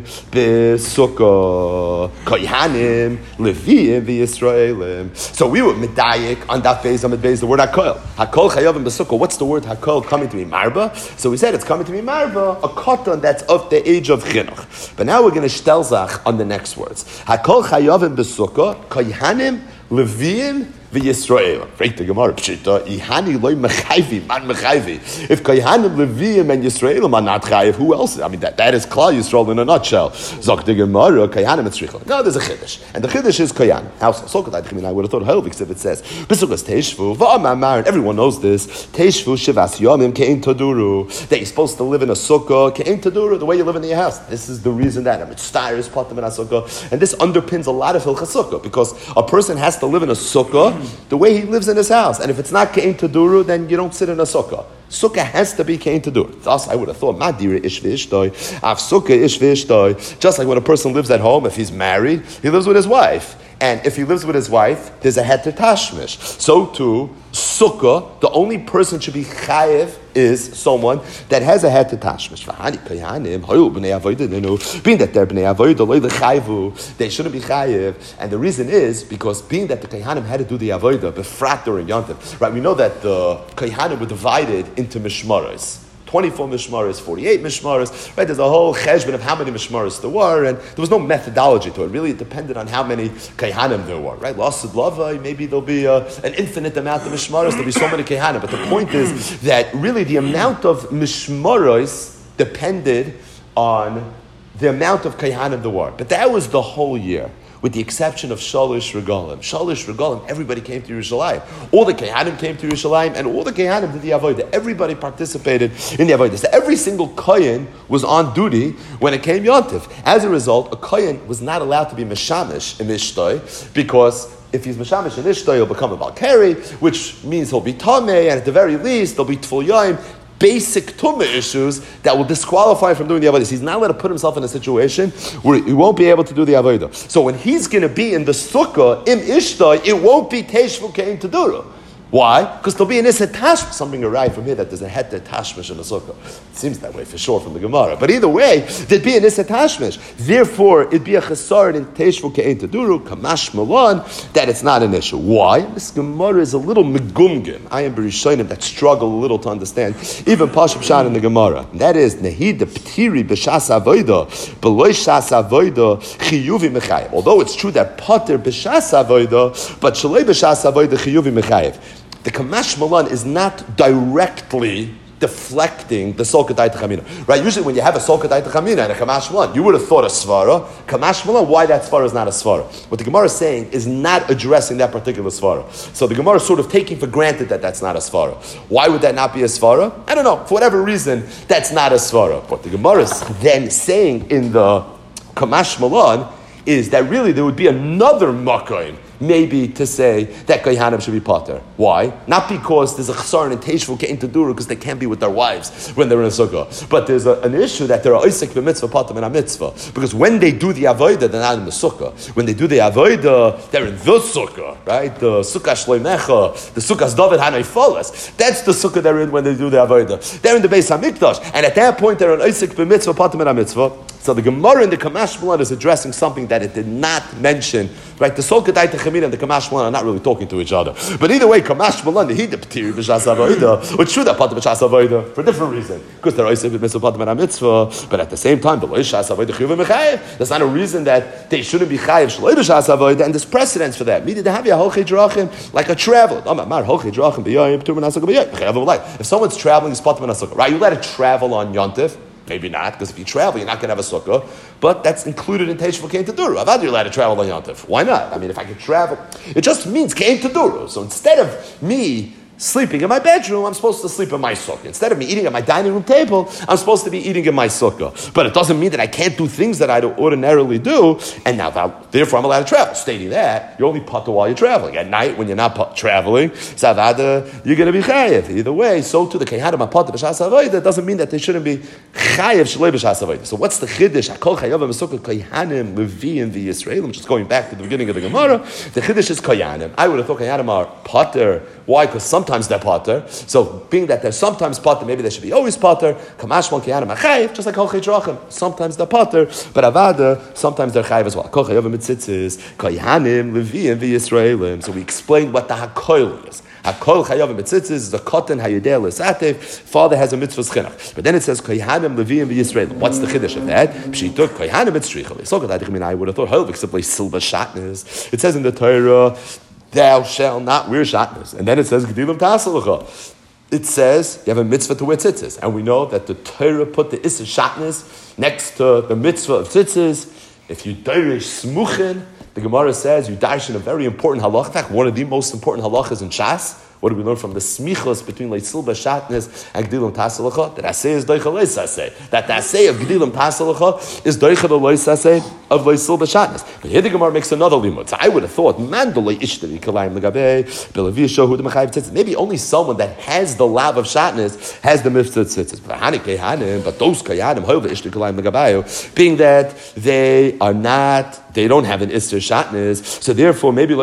b'sukkah. Kohanim Leviim v'Yisraelim. So we would medayik on daf beis amid beis the word hakol. Hakol chayavim b'sukkah. What's the word hakol coming to me? Marba. So we said it's coming to me marba. A katan that's of the age of chinuch. But now we're going to shtelzach on the next words. Hakol chayavim b'sukkah, kohanim, leviim, v'Yisrael. Break the Gemara. Pshita. Ihani loy mechayvi. Man mechayvi. If kohanim, leviim, and Yisrael are not chayiv, who else? I mean, that is Klal Yisrael in a nutshell. Zok the Gemara. Kohanim etzricha. No, there's a chiddush, and the chiddush is koyan. How so? I would have thought hell because if it says b'sukkahs teishvu v'amamar, and everyone knows this. Teishvu shivas yomim kein taduru. That you're supposed to live in a sukkah kein taduru, the way you live in your house. This is the reason that mitzvah is patim in a sukkah, and this underpins a lot of hilchas sukkah because a person has to live in a sukkah the way he lives in his house. And if it's not kein taduru, then you don't sit in a sukkah. Sukkah has to be kein taduru. Thus, I would have thought, madira ish v'ishtoi, av sukkah ish v'ishtoi. Just like when a person lives at home, if he's married, he lives with his wife. And if he lives with his wife, there's a heter tashmish. So too, sukkah, the only person should be chayiv is someone that has a heter tashmish. Being that they're bnei avodah, they shouldn't be chayiv. And the reason is because being that the kohanim had to do the avodah befrat during Yontif. Right? We know that the kohanim were divided into mishmaros. 24 mishmaros, 48 mishmaros, right? There's a whole cheshbon of how many mishmaros there were, and there was no methodology to it. Really, it depended on how many kaihanim there were, right? Lasid lava, maybe there'll be an infinite amount of mishmaros, there'll be so many kaihanim. But the point is that really the amount of mishmaros depended on the amount of kaihanim there were. But that was the whole year, with the exception of Shalish Regalim. Shalish Regalim, everybody came to Yerushalayim. All the Kehanim came to Yerushalayim, and all the Kehanim did the Avodah. Everybody participated in the Avodah. So every single Kohen was on duty when it came Yontif. As a result, a Kohen was not allowed to be Meshamish in Ishtoi, because if he's Meshamish in Ishtoi, he'll become a Balkari, which means he'll be Tameh, and at the very least, there'll be Tful Yoim, basic tumah issues that will disqualify him from doing the avodah. He's not allowed to put himself in a situation where he won't be able to do the avodah. So when he's going to be in the sukkah, im ishtoi, it won't be teishvu kein taduru. Why? Because there'll be an iset tashmish, something arrived from here that there's a heter tashmish in the sukkah. It seems that way for sure from the Gemara. But either way, there'd be an iset tashmish. Therefore, it'd be a chesar in teishvu kein taduru, kamash malan, that it's not an issue. Why? This Gemara is a little megumgim. I am berishonim that struggle a little to understand, even Pashup Shan in the Gemara. And that is, nehid the ptiri b'shas avoida, beloy shas avoida, chiyuvi mechayim. Although it's true that pater b'shas avoida, but shalei b'shas avoida, chiyuvi mechayim. The Kamash Malan is not directly deflecting the Solkatay Techamina. Right? Usually when you have a Solkatay Techamina and a Kamash Malan, you would have thought a Svara. Kamash Malan, why that Svara is not a Svara? What the Gemara is saying is not addressing that particular Svara. So the Gemara is sort of taking for granted that that's not a Svara. Why would that not be a Svara? I don't know. For whatever reason, that's not a Svara. What the Gemara is then saying in the Kamash Malan is that really there would be another Makoim, maybe to say that Kohanim should be Pater. Why? Not because there's a Chsar and Teishvu Kein Taduru, because they can't be with their wives when they're in a Sukkah. But there's an issue that they're Isaac b'mitzvah, Pater and a mitzvah. Because when they do the Avodah, they're not in the Sukkah. When they do the Avodah, they're in the Sukkah, right? The Sukkah Shleimecha, the Sukkah's David Hanai Folas. That's the Sukkah they're in when they do the Avodah. They're in the Beis HaMikdash. And at that point, they're in Isaac b'mitzvah, Pater and a mitzvah. So the Gemara in the Kamash Malan is addressing something that it did not mention. Right? The Sol Kedai Techemina and the Kamash Malan are not really talking to each other. But either way, Kamash Malan, the Hida P'tiri B'Shas Avodah, it's true that Pater B'Shas Avodah, for a different reason. Because they're Oisei B'Mitzvah Pater B'Na Mitzvah, but at the same time, B'Lo Shas Avodah Chiyuv Mechayev. That's not a reason that they shouldn't be Chayev Shloi B'Shas Avodah, and there's precedence for that. Meaning, they have Holchei Drachim, like a traveler. If someone's traveling, he's Pater B'Na Sukkah. Right? You let it travel on Yontif. Maybe not, because if you travel, you're not going to have a sukkah. But that's included in Teishvu Kein Taduru. I've had you allowed to travel on Yontif. Why not? I mean, if I could travel, it just means Kein Taduru. So instead of me sleeping in my bedroom, I'm supposed to sleep in my sukkah. Instead of me eating at my dining room table, I'm supposed to be eating in my sukkah. But it doesn't mean that I can't do things that I don't ordinarily do, and now therefore I'm allowed to travel. Stating that, you're only pater while you're traveling. At night, when you're not traveling, you're going to be chayev. Either way, so too the kehanim pater b'shas avodah doesn't mean that they shouldn't be chayev shlei b'shas avodah. So what's the chiddush? Hakol chayav v'sukkah kehanim leviim v'Yisraelim. Just going back to the beginning of the Gemara, the chiddush is kehanim. I would have thought kehanim are pater. Why? Because sometimes they're pater. So being that they're sometimes pater, maybe they should be always pater. Kamash Malan kehanim achayev, just like Holchei Drachim. Sometimes they're pater, but avada sometimes they're chayev as well. Kol chayav mitzitzis kehanim leviim v'Yisraelim. So we explained what the hakol is. Hakol chayav mitzitzis is the cotton hayudel esatev. Father has a mitzvah chinuch, but then it says kehanim leviim v'Yisraelim. What's the chiddush of that? Pshituk kehanim mitzrichel. So I would have thought Holvik simply silva shatnez. It says in the Torah, thou shalt not wear shatnez. And then it says, Gedilim Tasalacha. It says, you have a mitzvah to wear tzitzis. And we know that the Torah put the Issa shatnez next to the mitzvah of tzitzis. If you derish smuchin, the Gemara says, you derish in a very important halach, one of the most important halachas in Shas. What do we learn from the smichos between Leitzil B'Shatnez and Gedilim Tasalacha? That Aseh is Doicha Leisaseh. That the Aseh of Gedilim Tasalacha is Doicha Leisaseh of Leitzil B'Shatnez. But here the Gemara makes another limud. So I would have thought, Mandolei Ishtari Kalayim Legabe, Belavi Shohu the Mechayev Tzitzis. Maybe only someone that has the lav of Shatnez has the mitzvah tzitzis. But those Kayanim, Hova Ishtari Kalayim Legabe, being that they don't have an Isser Shatnez, so therefore maybe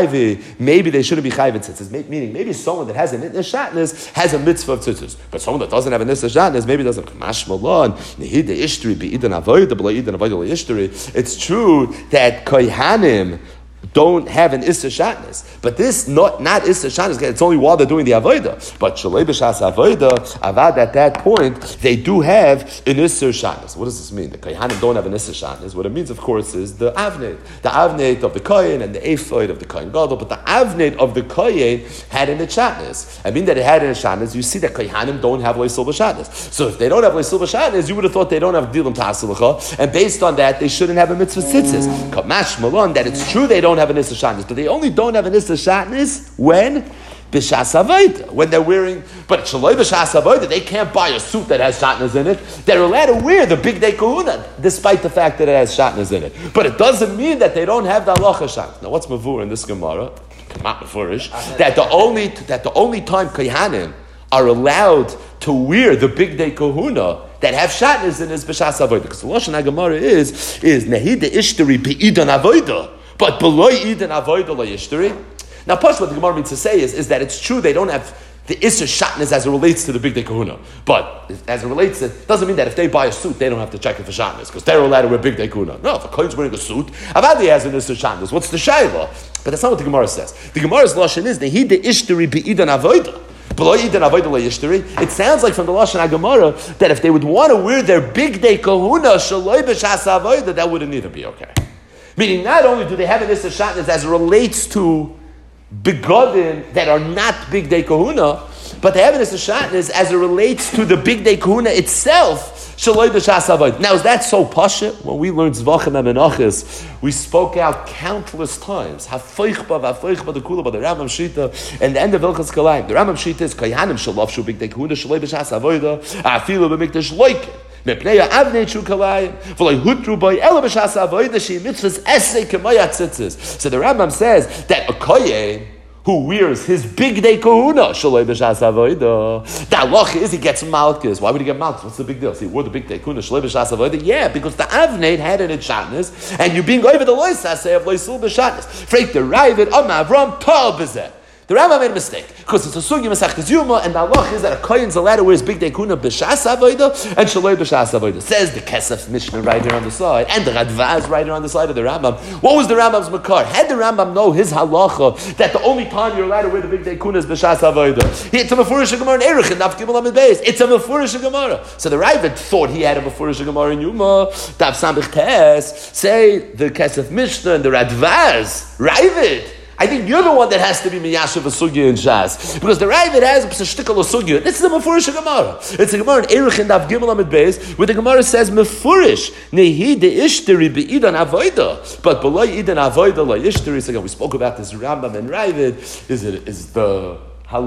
maybe they shouldn't be Chayv tzitzis. Meaning maybe someone that has an Isser Shatnez has a mitzvah of tzitzis, but someone that doesn't have an Isser Shatnez maybe doesn't. Kamash Malan, Nehid Ishtri Be'idan Avodah B'La'idan Avodah Ishtri. It's true that Kohanim don't have an Issa Shatnez. But this, not Issa Shatnez, it's only while they're doing the Avodah. But Shalei B'Shas Avodah, Avad, at that point, they do have an Issa Shatnez. What does this mean? The Kohanim don't have an Issa Shatnez. What it means, of course, is the Avnei. The Avnei of the Kohen and the Ephod of the Kohen Gadol. But the Avnei of the Kohen had an Shatnez. I mean that it had an Shatnez, you see that Kohanim don't have Leisil B'Shatnez. So if they don't have Leisil B'Shatnez, you would have thought they don't have Dilim Tasalacha, and based on that, they shouldn't have a Mitzvah Tzitzis. Kamash Malan, that it's true they don't have an Issa Shatnez, but they only don't have an Issa Shatnez when B'Shas Avodah, when they're wearing, but Shaloi B'Shas Avodah, they can't buy a suit that has Shatnez in it. They're allowed to wear the Big Day Kahuna, despite the fact that it has Shatnez in it. But it doesn't mean that they don't have the halacha Shatnez. Now what's Mavur in this Gemara? That the only time Kohanim are allowed to wear the Big Day Kahuna that have Shatnez in is B'Shas Avodah. Because the Lashon HaGemara is Nehida Ishtari Be'idan Avodah. But below Eden Avodah Yishtari. Now, plus what the Gemara means to say is that it's true they don't have the Isser Shatnez as it relates to the Big Day Kahuna. But as it relates to, it doesn't mean that if they buy a suit, they don't have to check it for Shatnez, because they're allowed to wear Big Day Kahuna. No, if a Kohen's wearing a suit, Avadi has an Isser Shatnez. What's the Shaila? But that's not what the Gemara says. The Gemara's Lashon is Nehida Ishtari Be'idan Avodah. It sounds like from the Lashon HaGemara that if they would want to wear their Big Day Kahuna, Shaloi B'Shas Avodah, that wouldn't even be okay. Meaning, not only do they have an Issa Shatnez as it relates to begodim that are not Big Day Kahuna, but they have an Issa Shatnez as it relates to the Big Day Kahuna itself, Shaloi B'Shas Avodah. Now, is that so pashut? When we learned Zvachim and Menachos, we spoke out countless times. Hafeichba, the Kula, the Rambam Shita, and the end of Hilchos Kalayim. The Rambam Shita is Kohanim Shalov Shu Big Day Kahuna, Shaloi B'Shas Avodah, Afilu B'Mikdash Loikin. Mepnei avnei tru kalayim. V'loi hutru boi ela b'shas avoida she mitzvahs esei k'maya tzitzis. So the Rambam says that a kohen who wears his big day kahuna, shaloi b'shas avoida. The halacha is he gets malchus. Why would he get malchus? What's the big deal? So he wore the big day kahuna, shaloi b'shas avoida. Yeah, because the avnei had it in shatnez, and you being over the lois asay of loisul b'shatnez. Freik the ravid am avram tov b'zeh. The Rambam made a mistake because it's a sugi mesachtes yuma, and the halach is that a kohen's allowed to wear his big day kuna b'shas avoida and shaloi b'shas avoida. Says the Kesef Mishnah right here on the side, and the Radvaz right here on the side of the Rambam. What was the Rambam's makar? Had the Rambam know his halacha that the only time you're allowed to wear the big day kuna is b'shas avoida? It's a mefurish Gemara in Erech Daf Gimel Amid Beis. It's a mefurish Gemara. So the Ravid thought he had a mefurish Gemara in Yuma. Daf Samich Tes say the Kesef Mishnah and the Radvaz Ravid. I think you're the one that has to be miyashav a sugya in Shas, because the Ravid has a shtickle of sugya. This is a mefurish Gemara. It's a Gemara in Erech and Daf Gimel Amid Beis, where the Gemara says mefurish nehi de ishteri beidan avoida, but below idan avoida la ishteri. So again, we spoke about this Rambam and Ravid. Is the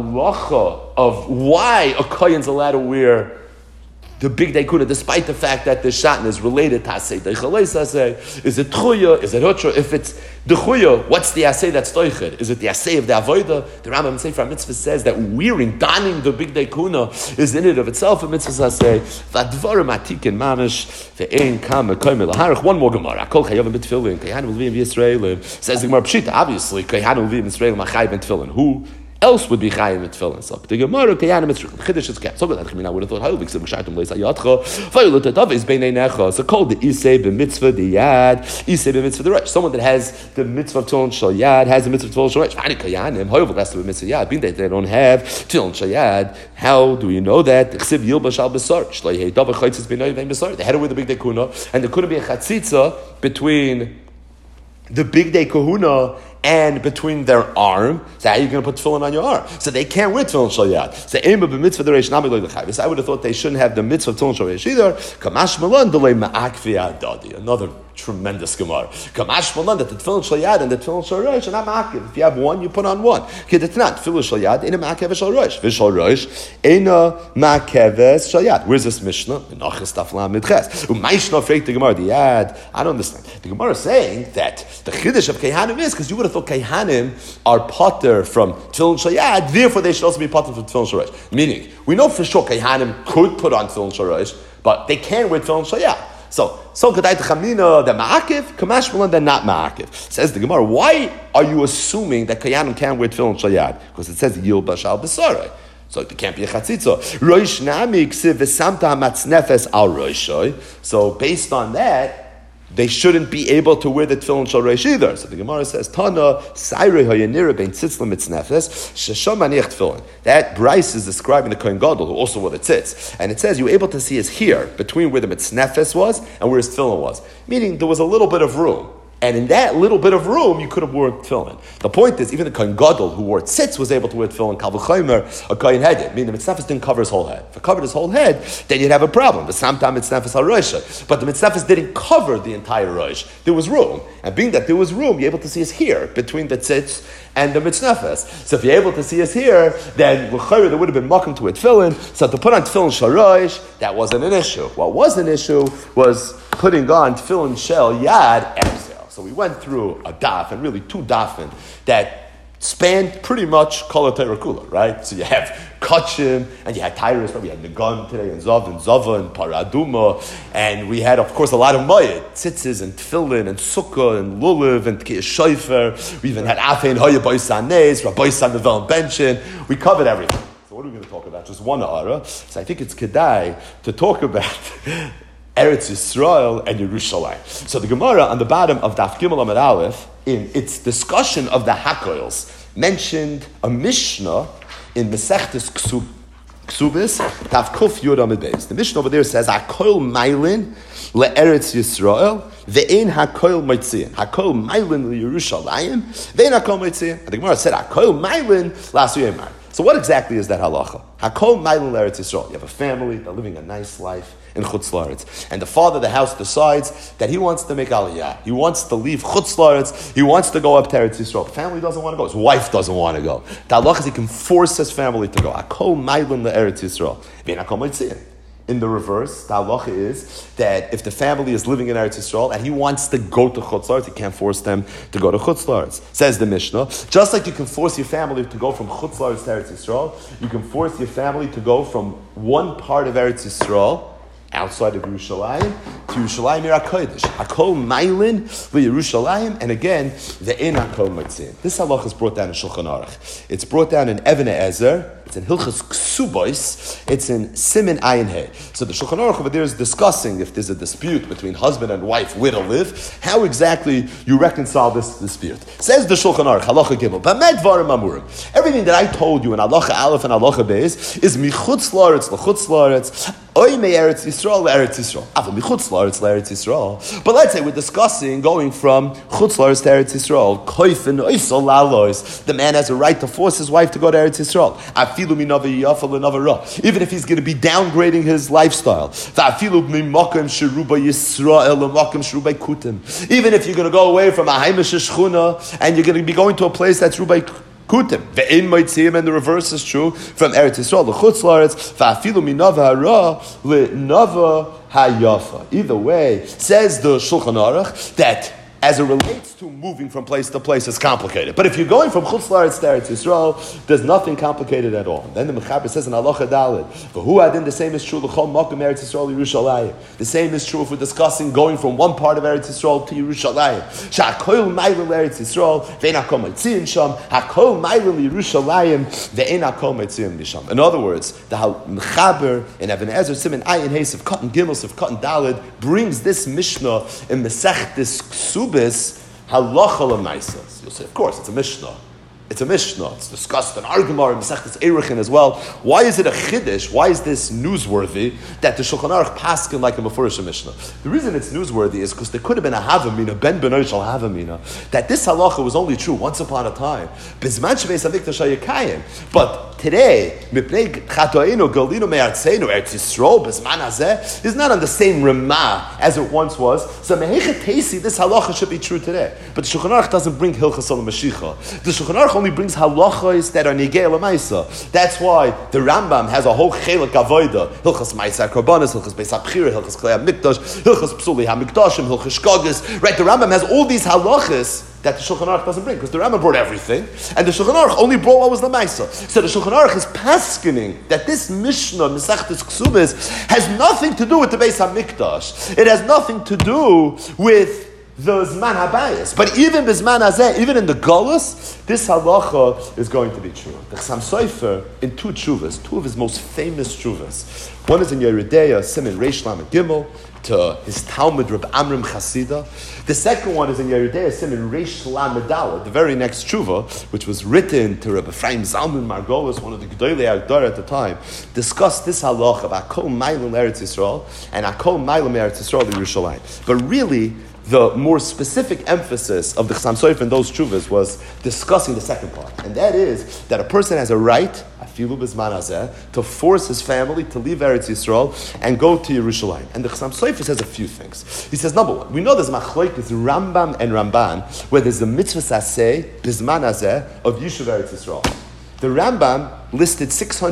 halacha of why a kohen's allowed to wear the big day kuna, despite the fact that the shatn is related to asay deichaleis asay. Is it chuya? Is it hutra? If it's the chuya, what's the asay that's doiched? Is it the asay of the avoida? The Rambam Sefer Mitzvah says that donning the big day kuna is in it of itself a mitzvah asay. Vadvarim atikin mamish ve'ein kam mekoyim laharich. One more gemara. Kol chayavim b'tefillin kayhanim l'vim v'Yisraelim. Says the Gemara Pshita. Obviously, kayhanim l'vim v'Yisraelim achayim b'tefillin. Who else would be chayim with tefillin? So the Gemara kayanim it's chiddush is kept. So that I would have thought how because b'shaytum leis hayatcha vayulut atav is beinei necha. So called the isay b'mitzvah the yad, isay b'mitzvah the reish. Someone that has the mitzvah of tefillin shal yad has the mitzvah of tefillin shal reish. V'ani kayanim however that's the mitzvah yad. Being that they don't have tefillin shal yad, how do you know that? Chsiv yilba shal b'sar shloi hey davar chaytzis b'nei v'im b'sar. They had to wear the big day kuna, and there couldn't be a chatzitza between the big day kahuna and between their arm. So how are you going to put tefillin on your arm? So they can't wear tefillin shal yad. So ema b'mitzvah d'reish nami lo l'chayvis. I would have thought they shouldn't have the mitzvah of tefillin shal reish either. Kamash malon d'lei ma'akvi adadi. Another tremendous gemara. Kamash malon that the tefillin shal yad and the tefillin shal reish are not ma'akiv. If you have one, you put on one. Kedetnan tefillin shal yad ena ma'akev shal reish. V'shal reish ena ma'akev shal yad. Where's this Mishnah? Menachas daf lamed ches. U'mayishna freik the gemara the yad. I don't understand. The gemara is saying that the chiddush of kehanim is because you would have thought kehanim are potter from tefillin shal yad, therefore they should also be potter from tefillin shal reish. Meaning, we know for sure kehanim could put on tefillin shal reish, but they can't wear tefillin shal yad. So kedai t'chamina, they're ma'akiv, kamash malan, they're not ma'akiv. Says the Gemara, why are you assuming that kehanim can't wear tefillin shal yad? Because it says yil bashal b'sarai. So it can't be a chatzitza. Roish nami ksiv v'samta matznefes al roishoy. So based on that, they shouldn't be able to wear the tefillin shal reish either. So the Gemara says, Tana, sayrei hayanira bein tzitzlim mitznefes, shesham maniach tefillin. That Bryce is describing the Kohen Gadol, who also wore the tzitz. And it says you were able to see his here, between where the mitznefes was and where his tefillin was. Meaning there was a little bit of room. And in that little bit of room, you could have worn tefillin. The point is, even the Kohen Gadol who wore tzitz was able to wear tefillin. Kal v'chomer, a Kohen headed. Meaning the mitznefes didn't cover his whole head. If it covered his whole head, then you'd have a problem. The samtam mitznefes al rosh. But the mitznefes didn't cover the entire rosh. There was room. And being that there was room, you're able to see his here between the tzitz and the mitznefes. So if you're able to see his here, then l'chayr there would have been makom to wear tefillin. So to put on tefillin shal rosh, that wasn't an issue. What was an issue was putting on tefillin shel yad exhale. So we went through a daf, and really two dafin, that spanned pretty much kol ha'Torah, right? So you have kachim, and you had tyrus, we had negan today, and zava, and paraduma, and we had, of course, a lot of mayit, tzitzis, and tefillin, and sukkah, and lulav, and shayfer. We even had afei and hoya boisan nes, rabboisan nevel and benchin. We covered everything. So what are we going to talk about? Just one ara. So I think it's kedai to talk about Eretz Yisrael and Yerushalayim. So the Gemara on the bottom of Daf Gimel Amud Aleph, in its discussion of the Hakoils, mentioned a Mishnah in Mesechtes Ksubis, Daf Kuf Yud Amud Beis. The Mishnah over there says, Hakoil Mailin le'Eretz Yisrael, ve'ein Hakoil Moitziin. Hakoil Mailin le'Yerushalayim, ve'ein Hakoil Moitziin. And the Gemara said, Hakoil Mailin la'Asuyei Mar. So what exactly is that halacha? Hakol Mailin le'Eretz Yisrael. You have a family, they're living a nice life in Chutz La'aretz. And the father of the house decides that he wants to make Aliyah. He wants to leave Chutz La'aretz. He wants to go up to Eretz Yisrael. The family doesn't want to go. His wife doesn't want to go. The halacha is he can force his family to go. Hakol Mailin le'Eretz Yisrael. Ve'ein Hakol Moitziin. in the reverse, the halacha is that if the family is living in Eretz Yisrael and he wants to go to Chutz La'aretz, he can't force them to go to Chutz La'aretz. Says the Mishnah, just like you can force your family to go from Chutz La'aretz to Eretz Yisrael, you can force your family to go from one part of Eretz Yisrael, outside of Yerushalayim, to Yerushalayim Ir HaKodesh. Hakol Mailin Yerushalayim, and again, the Ein Hakol Maitzin. This halacha is brought down in Shulchan Aruch. It's brought down in Even Ezer. It's in Hilchas Ksubois. It's in Simin Ayin He. So the Shulchan Aruch over there is discussing if there's a dispute between husband and wife where to live, how exactly you reconcile this dispute. Says the Shulchan Aruch, Halacha Gimel, B'mei Dvarim Amurim. Everything that I told you in Halacha Aleph and Halacha Beis is Michutz La'aretz L'chutz La'aretz. Oy me Eretz Yisrael Eretz Yisrael. Ava michutz la'aretz Eretz Yisrael. But let's say we're discussing going from chutz la'aretz to Eretz Yisrael. Koifin oisol la'alois. The man has a right to force his wife to go to Eretz Yisrael. Afilu minava yafal another ra. Even if he's going to be downgrading his lifestyle. Afilu mimakim sheruba Yisrael l'makim sheruba kutim. Even if you're going to go away from a haimish shchuna and you're going to be going to a place that's rubai Kutim. Ve'in Maitzim, and the reverse is true from Eretz Yisrael, l'chutz la'aretz, va'afilu minava hara, le'nava hayafa. Either way, says the Shulchan Aruch, that as it relates to moving from place to place, it's complicated. But if you're going from Chutz La'aretz to Eretz Yisrael, there's nothing complicated at all. Then the Mechaber says in Halacha Daled, "V'hu adin." The same is true l'chol makom Eretz Yisrael Yerushalayim. The same is true if we're discussing going from one part of Eretz Yisrael to Yerushalayim. Sha'akol ma'ilel Eretz Yisrael ve'en hakol maitzin sham. Hakol ma'ilel Yerushalayim ve'en hakol maitzin sham. In other words, the Mechaber in Even Ezer Simin Ayin Heis of Cotton Gimels of Cotton Daled brings this Mishnah in Mesechtes Ksubis halacha l'maisa. You'll say, of course, it's a Mishnah. It's a Mishnah. It's discussed in Argamar and Mesechtes Erechin as well. Why is it a chiddush? Why is this newsworthy that the Shulchan Aruch paskin like a Mefurish Mishnah? The reason it's newsworthy is because there could have been a Havamina, Ben Benoy Shal Havamina, that this halacha was only true once upon a time. Bizman Shveis Avikdash Hayakayim. But today, Mipnei Chatoinu Galinu Me'artzeinu Eretz Yisrael Bizman Hazeh is not on the same Ramah as it once was. So Mehechet Teisi, this halacha should be true today. But the Shulchan Aruch doesn't bring Hilchas Al Mashiach. The Shulchan Aruch only brings halachos that are nigei l'maisa. That's why the Rambam has a whole chelik avoda. Hilchas ma'isa karbanis, hilchas beis ha'bchira, hilchas klei ha'mikdash, hilchas psuli ha'mikdashim, hilchas shkagas. Right, the Rambam has all these halachas that the Shulchan Aruch doesn't bring, because the Rambam brought everything, and the Shulchan Aruch only brought what was the Maisa. So the Shulchan Aruch is paskening that this Mishnah, Mesechtes Ksubis, has nothing to do with the Beis HaMikdash. It has nothing to do with the Zman HaBayis. But even Bizman Hazeh, even in the Golus, this halacha is going to be true. The Chassam Sofer, in two of his most famous tshuvas. One is in Yeridea, Simin Reish Lamed Gimel, to his Talmud Reb Amram Chasida. The second one is in Yeridea, Simin Reish Lamed Daled, the very next tshuva, which was written to Reb Ephraim Zalman Margolis, one of the Gedolei Agdar at the time, discussed this halacha of Akol Mailim Eretz Yisrael and Akol Mailim Eretz Yisrael in Yerushalayim. But really, the more specific emphasis of the Chassam Sofer in those tshuvas was discussing the second part, and that is that a person has a right, afilu bizman hazeh, to force his family to leave Eretz Yisrael and go to Yerushalayim. And the Chassam Sofer says a few things. He says, number one, we know there's machlokes Rambam and Ramban, where there's a mitzvah saseh bizman hazeh of Yishuv Eretz Yisrael. The Rambam listed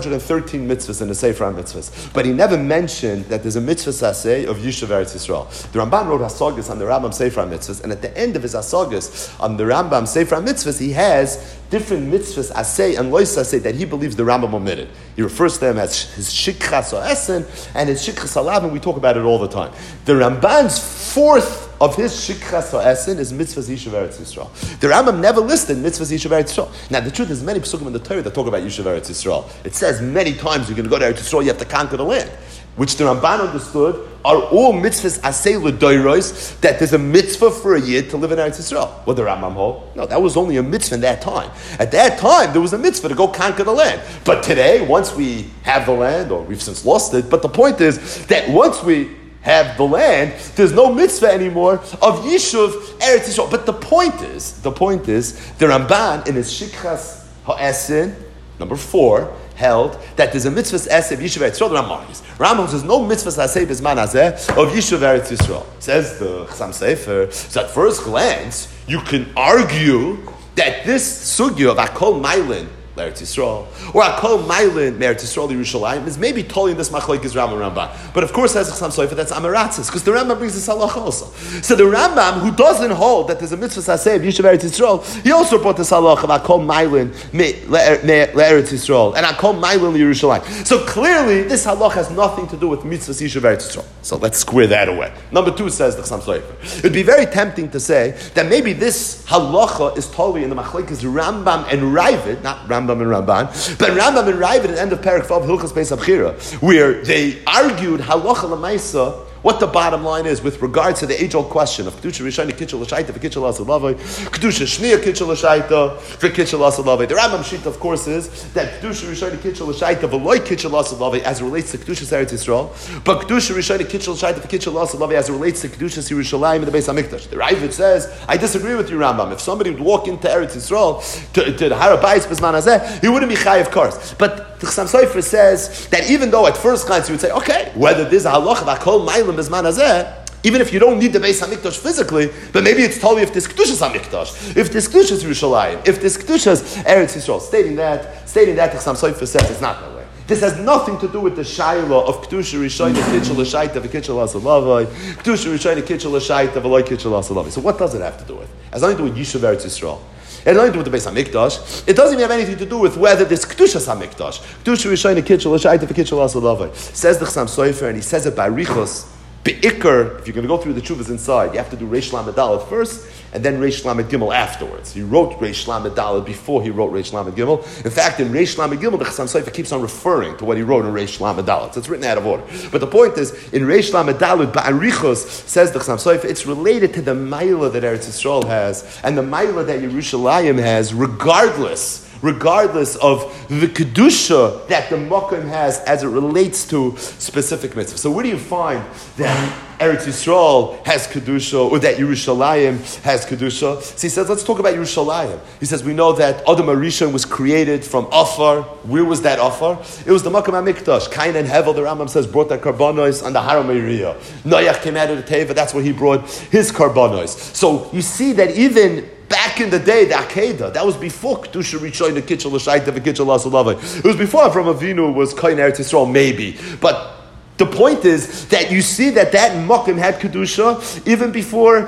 613 mitzvahs in the Sefer HaMitzvahs, but he never mentioned that there's a mitzvah saseh of Yishuv Eretz Yisrael. The Ramban wrote Hasagas on the Rambam Sefer HaMitzvahs, and at the end of his Hasagas on the Rambam Sefer HaMitzvahs, he has different mitzvahs aseh and lois aseh that he believes the Rambam omitted. He refers to them as his shikchas ha'esen and his shikchas ha'lav, and we talk about it all the time. The Ramban's fourth of his shikchas ha'esen is mitzvahs Yishuv Eretz Yisrael. The Rambam never listed mitzvahs Yishuv Eretz Yisrael. Now the truth is, many pesukim in the Torah that talk about Yishuv Eretz Yisrael. It says many times you're going to go to Eretz Yisrael, you have to conquer the land, which the Ramban understood are all mitzvahs aseh l'doiros, that there's a mitzvah for a yid to live in Eretz Yisrael. What the Rambam hold? No, that was only a mitzvah in that time. At that time, there was a mitzvah to go conquer the land. But today, once we have the land, or we've since lost it, but the point is that once we have the land, there's no mitzvah anymore of Yishuv Eretz Yisrael. But the point is, the Ramban in his Shikchas Ha'esin, number 4, held that there's a mitzvah aseh of Yishuv Eretz Yisrael. The Rambam says no mitzvah aseh bizman hazeh of Yishuv Eretz Yisrael. Says the Chassam Sofer. So at first glance, you can argue that this sugya of Akol Mailin Eretz Yisrael, or Akol Mailin Eretz Yisrael Yerushalayim is maybe totally in this machlokes Rambam Ramban. But of course, as Chassam Sofer, that's Amaratzis, because the Rambam brings this halacha also. So the Rambam, who doesn't hold that there's a mitzvah saseh of Yishuv Eretz Yisrael, he also brought this halacha of Akol Mailin Eretz Yisrael and Akol Mailin Yerushalayim. So clearly, this halacha has nothing to do with mitzvah Yishuv Eretz Yisrael. So let's square that away. Number 2 says the Chassam Sofer. It'd be very tempting to say that maybe this halacha is totally in the machlokes Rambam and Ravid, not Rambam and Ramban, but Rambam and Ravid at the end of Perek Vav Hilchos Beis Abchira, where they argued halacha l'maisa what the bottom line is with regard to the age-old question of Kedusha Rishayna Kitchel L'Shaita v'Kitchel L'Asalavai, Kedusha Shniya Kitchel L'Shaita v'Kitchel L'Asalavai. The Rambam Shita, of course, is that Kedusha Rishayna Kitchel L'Shaita v'Loi Kitchel L'Asalavai as it relates to Kedusha Eretz Yisrael, but Kedusha Rishayna Kitchel L'Shaita v'Kitchel L'Asalavai as it relates to Kedusha Yerushalayim and the Beis HaMikdash. The Ravid says, I disagree with you, Rambam. If somebody would walk into Eretz Yisrael to the Har HaBayis B'zman Hazeh, he wouldn't be chayav kars. But the Chassam Sofer says that even though at first glance you would say, okay, whether this is a halacha v'akol mailim b'zman hazeh, even if you don't need the Beis HaMikdash physically, but maybe it's totally if this Kedushas HaMikdash, if this Kedushas Yerushalayim, if this Kedushas Eretz Yisrael. Stating that, the Chassam Sofer says it's not that way. This has nothing to do with the Shaila of Kedusha Rishayna Kitchel L'Shaita v'Kitchel L'Asalavai, Kedusha Rishayna Kitchel L'Shaita v'Loi Kitchel L'Asalavai. So what does it have to do with? It has nothing to do with Yishuv Eretz Yisrael. It has nothing to do with the Beis HaMikdash. It doesn't even have anything to do with whether this Kedushas HaMikdash, Kedusha Rishayna Kitchel L'Shaita v'Kitchel L'Asalavai. Says the Chassam Sofer, and he says it by Richos. Be'ikr, if you're going to go through the tshuvas inside, you have to do Reish Lamed Daled first, and then Reish Lamed Gimel afterwards. He wrote Reish Lamed Daled before he wrote Reish Lamed Gimel. In fact, in Reish Lamed Gimel, the Chassam Sofer keeps on referring to what he wrote in Reish Lamed Daled. So it's written out of order. But the point is, in Reish Lamed Daled, Ba'arichos, says the Chassam Sofer, it's related to the Maila that Eretz Yisrael has, and the Maila that Yerushalayim has, regardless of the Kedusha that the Mokim has as it relates to specific mitzvahs. So where do you find that Eretz Yisrael has Kedusha, or that Yerushalayim has Kedusha? So he says, let's talk about Yerushalayim. He says, we know that Adam HaRishon was created from Afar. Where was that Afar? It was the Makom HaMikdash. Cain and Hevel, the Rambam says, brought their karbanos on the Har HaMeiriyah. Noach came out of the Teva, that's where he brought his karbanos. So you see that even back in the day, the Akedah, that was before Kedusha Rishayna Kitchel L'Shaita v'Kitchel L'Asalavai. It was before Avram Avinu was Kohen Eretz Yisrael, maybe. But the point is that you see that Mokim had Kedusha even before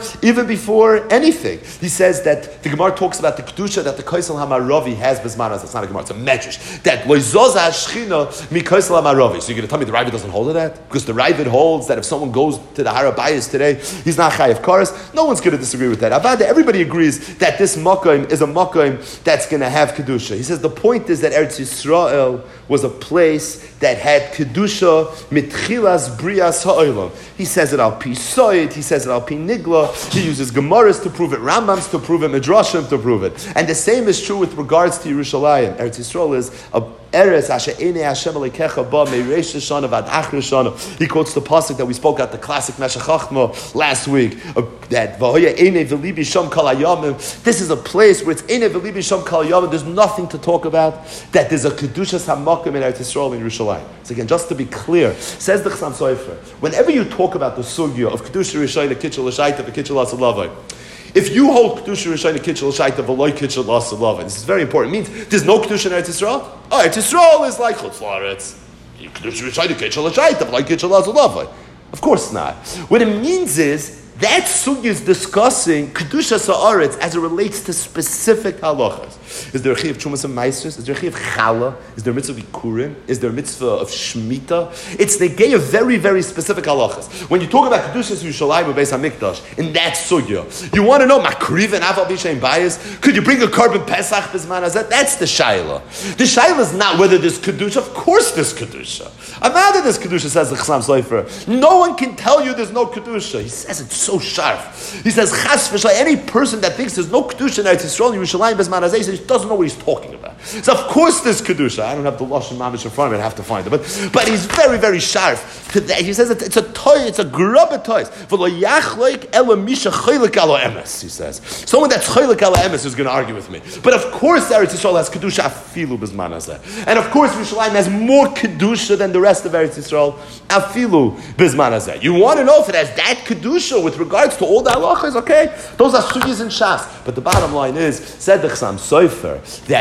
anything. He says that the Gemara talks about the Kedusha that the Kaisel HaMaravi has B'zman Hazeh. It's not a Gemara, it's a Medrash. That Loizoza HaShchina mi Kaisel HaMaravi. So you're going to tell me the Ravid doesn't hold to that? Because the Ravid holds that if someone goes to the Har HaBayis today, he's not Chayav Karas. No one's going to disagree with that. Avada, everybody agrees that this Mokim is a Mokim that's going to have Kedusha. He says the point is that Eretz Yisrael was a place that had Kedusha mitchilas brias ha'olam. He says it al pi soid, he says it al pi nigla, he uses Gemaras to prove it, Rambams to prove it, Midrashim to prove it. And the same is true with regards to Yerushalayim. Eretz Yisrael is a Eretz asher enei Hashem Elokecha ba mereish Shana vad achar Shana. He quotes the pasuk that we spoke at the classic Meshech Chochmah last week, that v'hoya enei v'libi sham kol hayamim. This is a place where it's enei v'libi sham kol hayamim. There's nothing to talk about. That there's a kedushas hamakim in Eretz Yisrael in Yerushalayim. So again, just to be clear, says the Chassam Sofer, whenever you talk about the sugya of kedusha rishayna kitchel l'shaita v'kitchel l'salavai, if you hold Kedusha Rishayna Kitchel L'Shaita V'loi Kitchel L'Asalavai, this is very important. It means there's no Kedusha in Eretz Yisrael. Oh, Eretz Yisrael is like Chutz La'aretz. Kedusha Rishayna Kitchel L'Shaita V'loi Kitchel L'Asalavai. Of course not. What it means is that sugya is discussing Kedusha Sa'aretz as it relates to specific halachas. Is there a chiyuv Chumas and Meisters? Is there a chiyuv Chala? Is there a mitzvah of Ikurim? Is there a mitzvah of Shemitah? It's negay of very, very specific halachas. When you talk about Kedusha Yerushalayim Beis HaMikdash, in that sugya, you want to know Makriv and Aval B'Shem Bayis? Could you bring a carbon Pesach B'zman Hazeh? That's the Shaila. The Shaila is not whether there's Kedusha. Of course there's Kedusha. Another there's Kedusha, says the Chassam Sofer. No one can tell you there's no Kedusha. He says it's so sharp. He says, Chas v'shalai, any person that thinks there's no Kedusha in Eretz Yisrael, Yerushalayim B'zman Hazeh, he doesn't know what he's talking about. So of course there's Kedusha. I don't have the Lashon Mamish in front of me, I have to find it. But he's very, very sharp to that. He says it's a toy, it's a grubba toy. He says. Someone that's choylek ala emes is going to argue with me. But of course Eretz Yisrael has Kedusha afilu B'zman Hazeh. And of course Yerushalayim has more Kedusha than the rest of Eretz Yisrael afilu B'zman Hazeh. You want to know if it has that Kedusha with regards to all the halachas, okay? Those are sugyas and shas. But the bottom line is, said the Chassam Sofer, that as it relates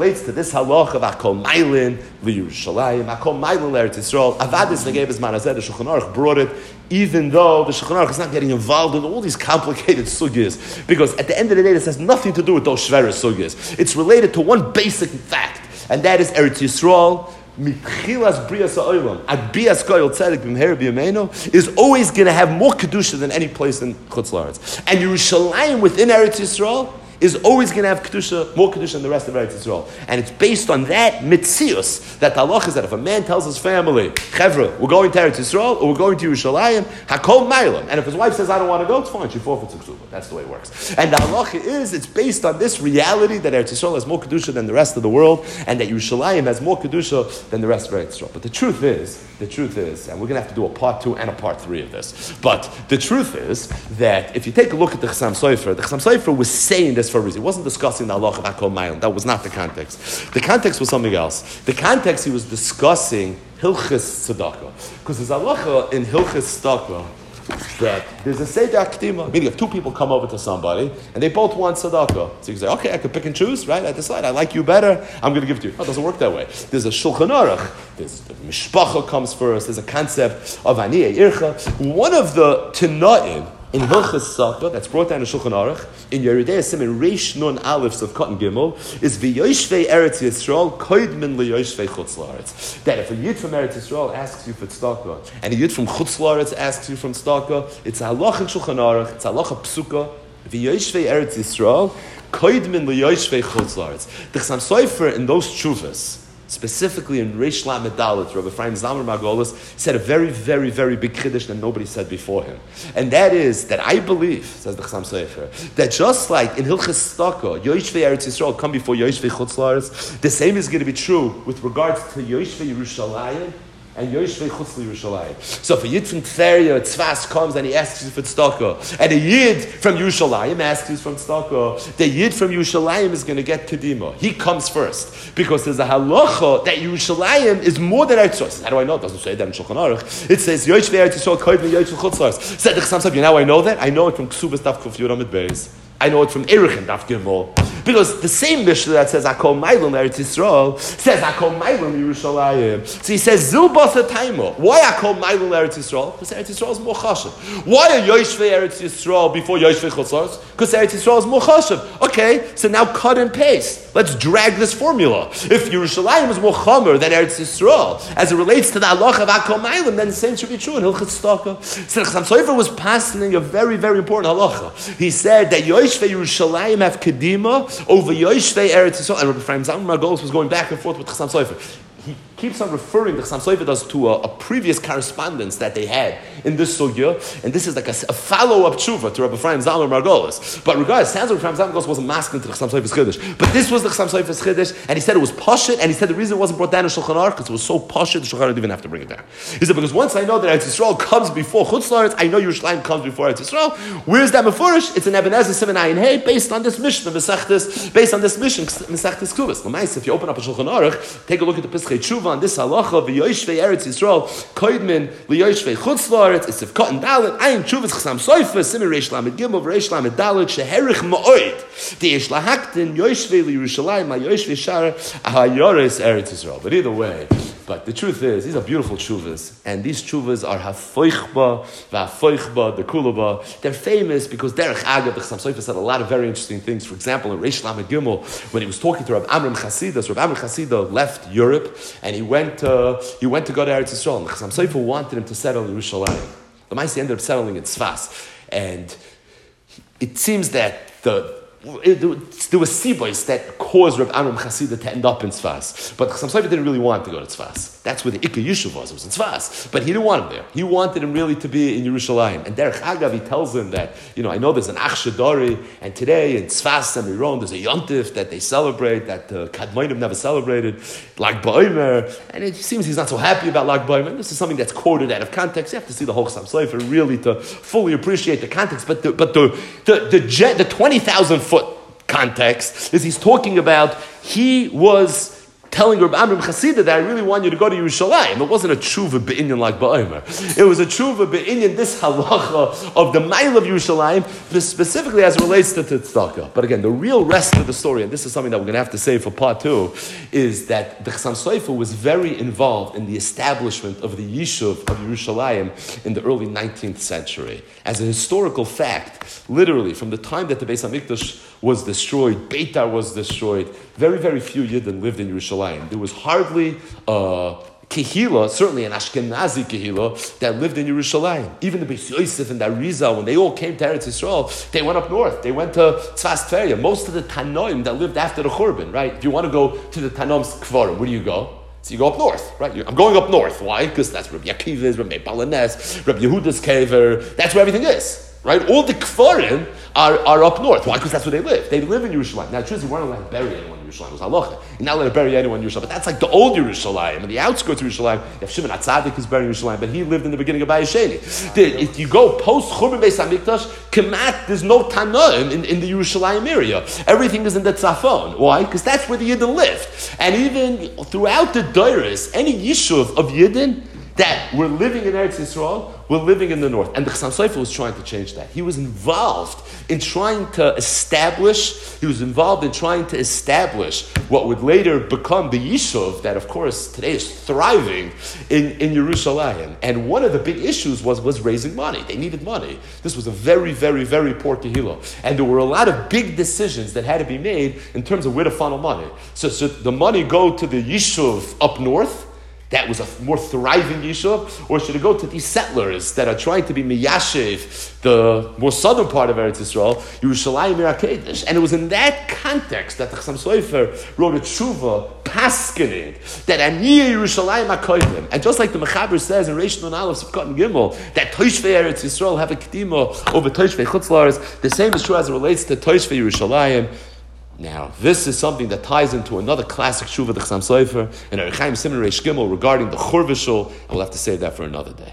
relates to this halacha of Akol Mailin Yerushalayim, Akol Mailin Eretz Yisrael. Avadis Negev Manazeh, the Shulchan Aruch brought it, even though the Shulchan Aruch is not getting involved in all these complicated sugyas, because at the end of the day, this has nothing to do with those shverer sugyas. It's related to one basic fact, and that is Eretz Yisrael. Mitchilas Brias Ha'olam, Ad Bias Goyel Tzedek B'Meher B'Yameinu, is always going to have more kedusha than any place in Chutz La'aretz. And Yerushalayim within Eretz Yisrael is always going to have kedusha, more kedusha than the rest of Eretz Yisrael. And it's based on that mitzius, that halach is that if a man tells his family, Chevra, we're going to Eretz Yisrael, or we're going to Yerushalayim, Hakol Mailam. And if his wife says, I don't want to go, it's fine, she forfeits a ksuba. That's the way it works. And the halacha is, it's based on this reality that Eretz Yisrael has more kedusha than the rest of the world, and that Yerushalayim has more kedusha than the rest of Eretz Yisrael. But the truth is, and we're going to have to do a part 2 and a part 3 of this, but the truth is that if you take a look at the Chassam Sofer was saying this for a reason. He wasn't discussing the halacha of Akol Mailin. That was not the context. The context was something else. The context, he was discussing Hilchis Tzedakah. Because there's halacha in Hilchis Tzedakah that there's a Seder Akdima, meaning if two people come over to somebody and they both want tzedakah, so you can say, okay, I can pick and choose, right? I decide I like you better, I'm going to give it to you. No, it doesn't work that way. There's a Shulchan Aruch, there's the Mishpacha comes first, there's a concept of Aniyeh Ircha. One of the Tana'im in Hilchas Tzedakah that's brought down in Shulchan Aruch in Yeridei Simin Reish Nun Aleph of Cotton Gimel is V'yoshvei Eretz Yisrael koidmin liyoshvei Chutz La'aretz. That if a Yid from Eretz Yisrael asks you for tzedakah and a Yid from Chutz La'aretz asks you from tzedakah, it's a halach in Shulchan Aruch, it's a halacha psuka. V'yoshvei Eretz Yisrael koidmin liyoshvei Chutz La'aretz. The Chassam Sofer in those tshuvas, specifically in Reish Lamed Dalet, Rabbi Ephraim Zalman Margolis said a very, very, very big chiddush that nobody said before him. And that is that I believe, says the Chassam Sofer, that just like in Hilchas Tzedakah, Yoshvei Eretz Yisrael come before Yoshvei Chutz La'aretz, the same is going to be true with regards to Yoshvei Yerushalayim and Yoshvei Chutz Yerushalayim. So if a Yid from Tveria, Tzfas comes and he asks you for tzedakah, and a Yid from Yerushalayim asks you from tzedakah, the Yid from Yerushalayim is going to get kedima. He comes first because there's a halacha that Yerushalayim is more than Eretz Yisrael. How do I know? It doesn't say that in Shulchan Aruch. It says Yoshvei Eretz Yisrael koidmin Yoshvei Chutz La'aretz. Said the Chassam Sofer, you know how I know that? I know it from Ksubas Daf Kuf Yud Amud Beis. I know it from Erechin Daf Gimel. Because the same Mishnah that says Akol Mailin Eretz Yisrael says Akol Mailin Yerushalayim. So he says Zil Basa Taimo. Why Akol Mailin Eretz Yisrael? Because Eretz Yisrael is more chashav. Why are Yoshvei Eretz Yisrael before Yoshvei Chutz La'aretz? Because Eretz Yisrael is more chashav. Okay, so now cut and paste. Let's drag this formula. If Yerushalayim is more chamer than Eretz Yisrael, as it relates to the halacha of Akol Mailin, then the same should be true in Hilchas Tzedakah. So the Chassam Sofer was passing a very, very important halacha. He said that Yoshvei Yerushalayim have kedima over Yoshvei Eretz Yisrael, and Rabbi Ephraim Zalman Margolis was going back and forth with Chassam Sofer. He keeps on referring, the Chassam Sofer does, to a previous correspondence that they had in this sugya, and this is like a follow-up tshuva to Rabbi Ephraim Zalman Margolis. But regardless, it sounds like Rabbi Ephraim Zalman Margolis wasn't masking to the Chassam Sofer's chiddush. But this was the Chassam Sofer's chiddush, and he said it was pashut, and he said the reason it wasn't brought down in Shulchan Aruch because it was so pashut, the Shulchan Aruch didn't even have to bring it down. He said, because once I know that Eretz Yisrael comes before Chutz La'aretz, I know Yerushalayim comes before Eretz Yisrael. Where's that mefurish? It's an Ebenezer Siman Ayin Hey, based on this Mishnah, based on this mission, Mesechtes Kuvas. L'maisa, if you open up a Shulchan Aruch, take a look at the Pischei Tshuva on this halacha, v'yoshvei Eretz Yisrael, koidmin liyoshvei Chutz La'aretz, it's if cotton dalet, ayin Tshuvas Chassam Sofer, Siman Reish Lamed Gimel, Reish Lamed Dalet, sheherich ma'oid, de'esh lahaktin, yoshvei liYerushalayim, yoshvei shara, ahayores Eretz Yisrael. But either way, but the truth is, these are beautiful tshuvas, and these tshuvas are hafoichba, v'hafoichba, the kulaba. They're famous because Derech Agav, the Chassam Sofer said a lot of very interesting things. For example, in Reish Lamed Gimel, when he was talking to Rav Amram Chasida, so Rav Amram Chasida left Europe, and he went to go to Eretz Yisrael, and the Chassam Sofer wanted him to settle in Yerushalayim. The Maisi ended up settling in Tzfas, and it seems that there were sibos that caused Rav Amram Chasida to end up in Tzfas. But Chassam Sofer didn't really want him to go to Tzfas. That's where the Ikka Yishuv was. It was in Tzfas. But he didn't want him there. He wanted him really to be in Yerushalayim. And Derech Agav, he tells him that, I know there's an Ach Shadari, and today in Tzfas and Miron, there's a Yontif that they celebrate, that the Kadmonim never celebrated, Lag BaOmer. And it seems he's not so happy about Lag BaOmer. This is something that's quoted out of context. You have to see the whole Chassam Sofer really to fully appreciate the context. But the 20,000 foot context is he's talking about he was telling Reb Amram Chasida that I really want you to go to Yerushalayim. It wasn't a tshuva be'inyan like Ba'omer. It was a tshuva be'inyan, this halacha of the mile of Yerushalayim, specifically as it relates to tzedakah. But again, the real rest of the story, and this is something that we're going to have to say for part 2, is that the Chassam Sofer was very involved in the establishment of the Yishuv of Yerushalayim in the early 19th century. As a historical fact, literally, from the time that the Beis HaMikdash was destroyed, Beitar was destroyed, very, very few Yidden lived in Yerushalayim. There was hardly a Kehila, certainly an Ashkenazi Kehila, that lived in Yerushalayim. Even the Beis Yosef and the Arizal, when they all came to Eretz Yisrael, they went up north. They went to Tzfas Tveria. Most of the Tanoim that lived after the Churban, right? If you want to go to the Tanoim's Kvarim, where do you go? So you go up north, right? I'm going up north. Why? Because that's Rabbi Akiva's, Rabbi Balanes, Rabbi Yehuda's kever. That's where everything is, right? All the Kvarim are up north. Why? Because that's where they live. They live in Yerushalayim. Now, truthfully, you weren't allowed to bury anyone in Yerushalayim. It was halacha. You're not allowed to bury anyone in Yerushalayim. But that's like the old Yerushalayim. And the outskirts of Yerushalayim, you have Shimon HaTzadik who's buried in Yerushalayim, but he lived in the beginning of Bayesheni. If you go post-Churban Beis HaMikdash, Kemat, there's no Tanoim in the Yerushalayim area. Everything is in the Tzafon. Why? Because that's where the Yidden lived. And even throughout the Doros, any Yishuv of Yidden that were living in Eretz Yisrael were living in the north. And the Chassam Sofer was trying to change that. He was involved in trying to establish what would later become the Yishuv that, of course, today is thriving in Yerushalayim. And one of the big issues was raising money. They needed money. This was a very, very, very poor Kehillah. And there were a lot of big decisions that had to be made in terms of where to funnel money. So the money go to the Yishuv up north, that was a more thriving Yishuv, or should it go to these settlers that are trying to be Miyashiv, the more southern part of Eretz Yisrael, Yerushalayim Ir HaKodesh? And it was in that context that the Chassam Sofer wrote a tshuva, paskening, that Aniyah Yerushalayim HaKodesh. And just like the Mechaber says in Reish Nun Aleph Sivkot and Gimel, that Toshvei Eretz Yisrael have a kedima over Toshvei Chutz La'aretz, the same is true as it relates to Toshvei Yerushalayim. Now, this is something that ties into another classic Shuvah, the Chassam Sofer, and Arich Chaim Siman Reish Gimel regarding the Churvashul, and we'll have to save that for another day.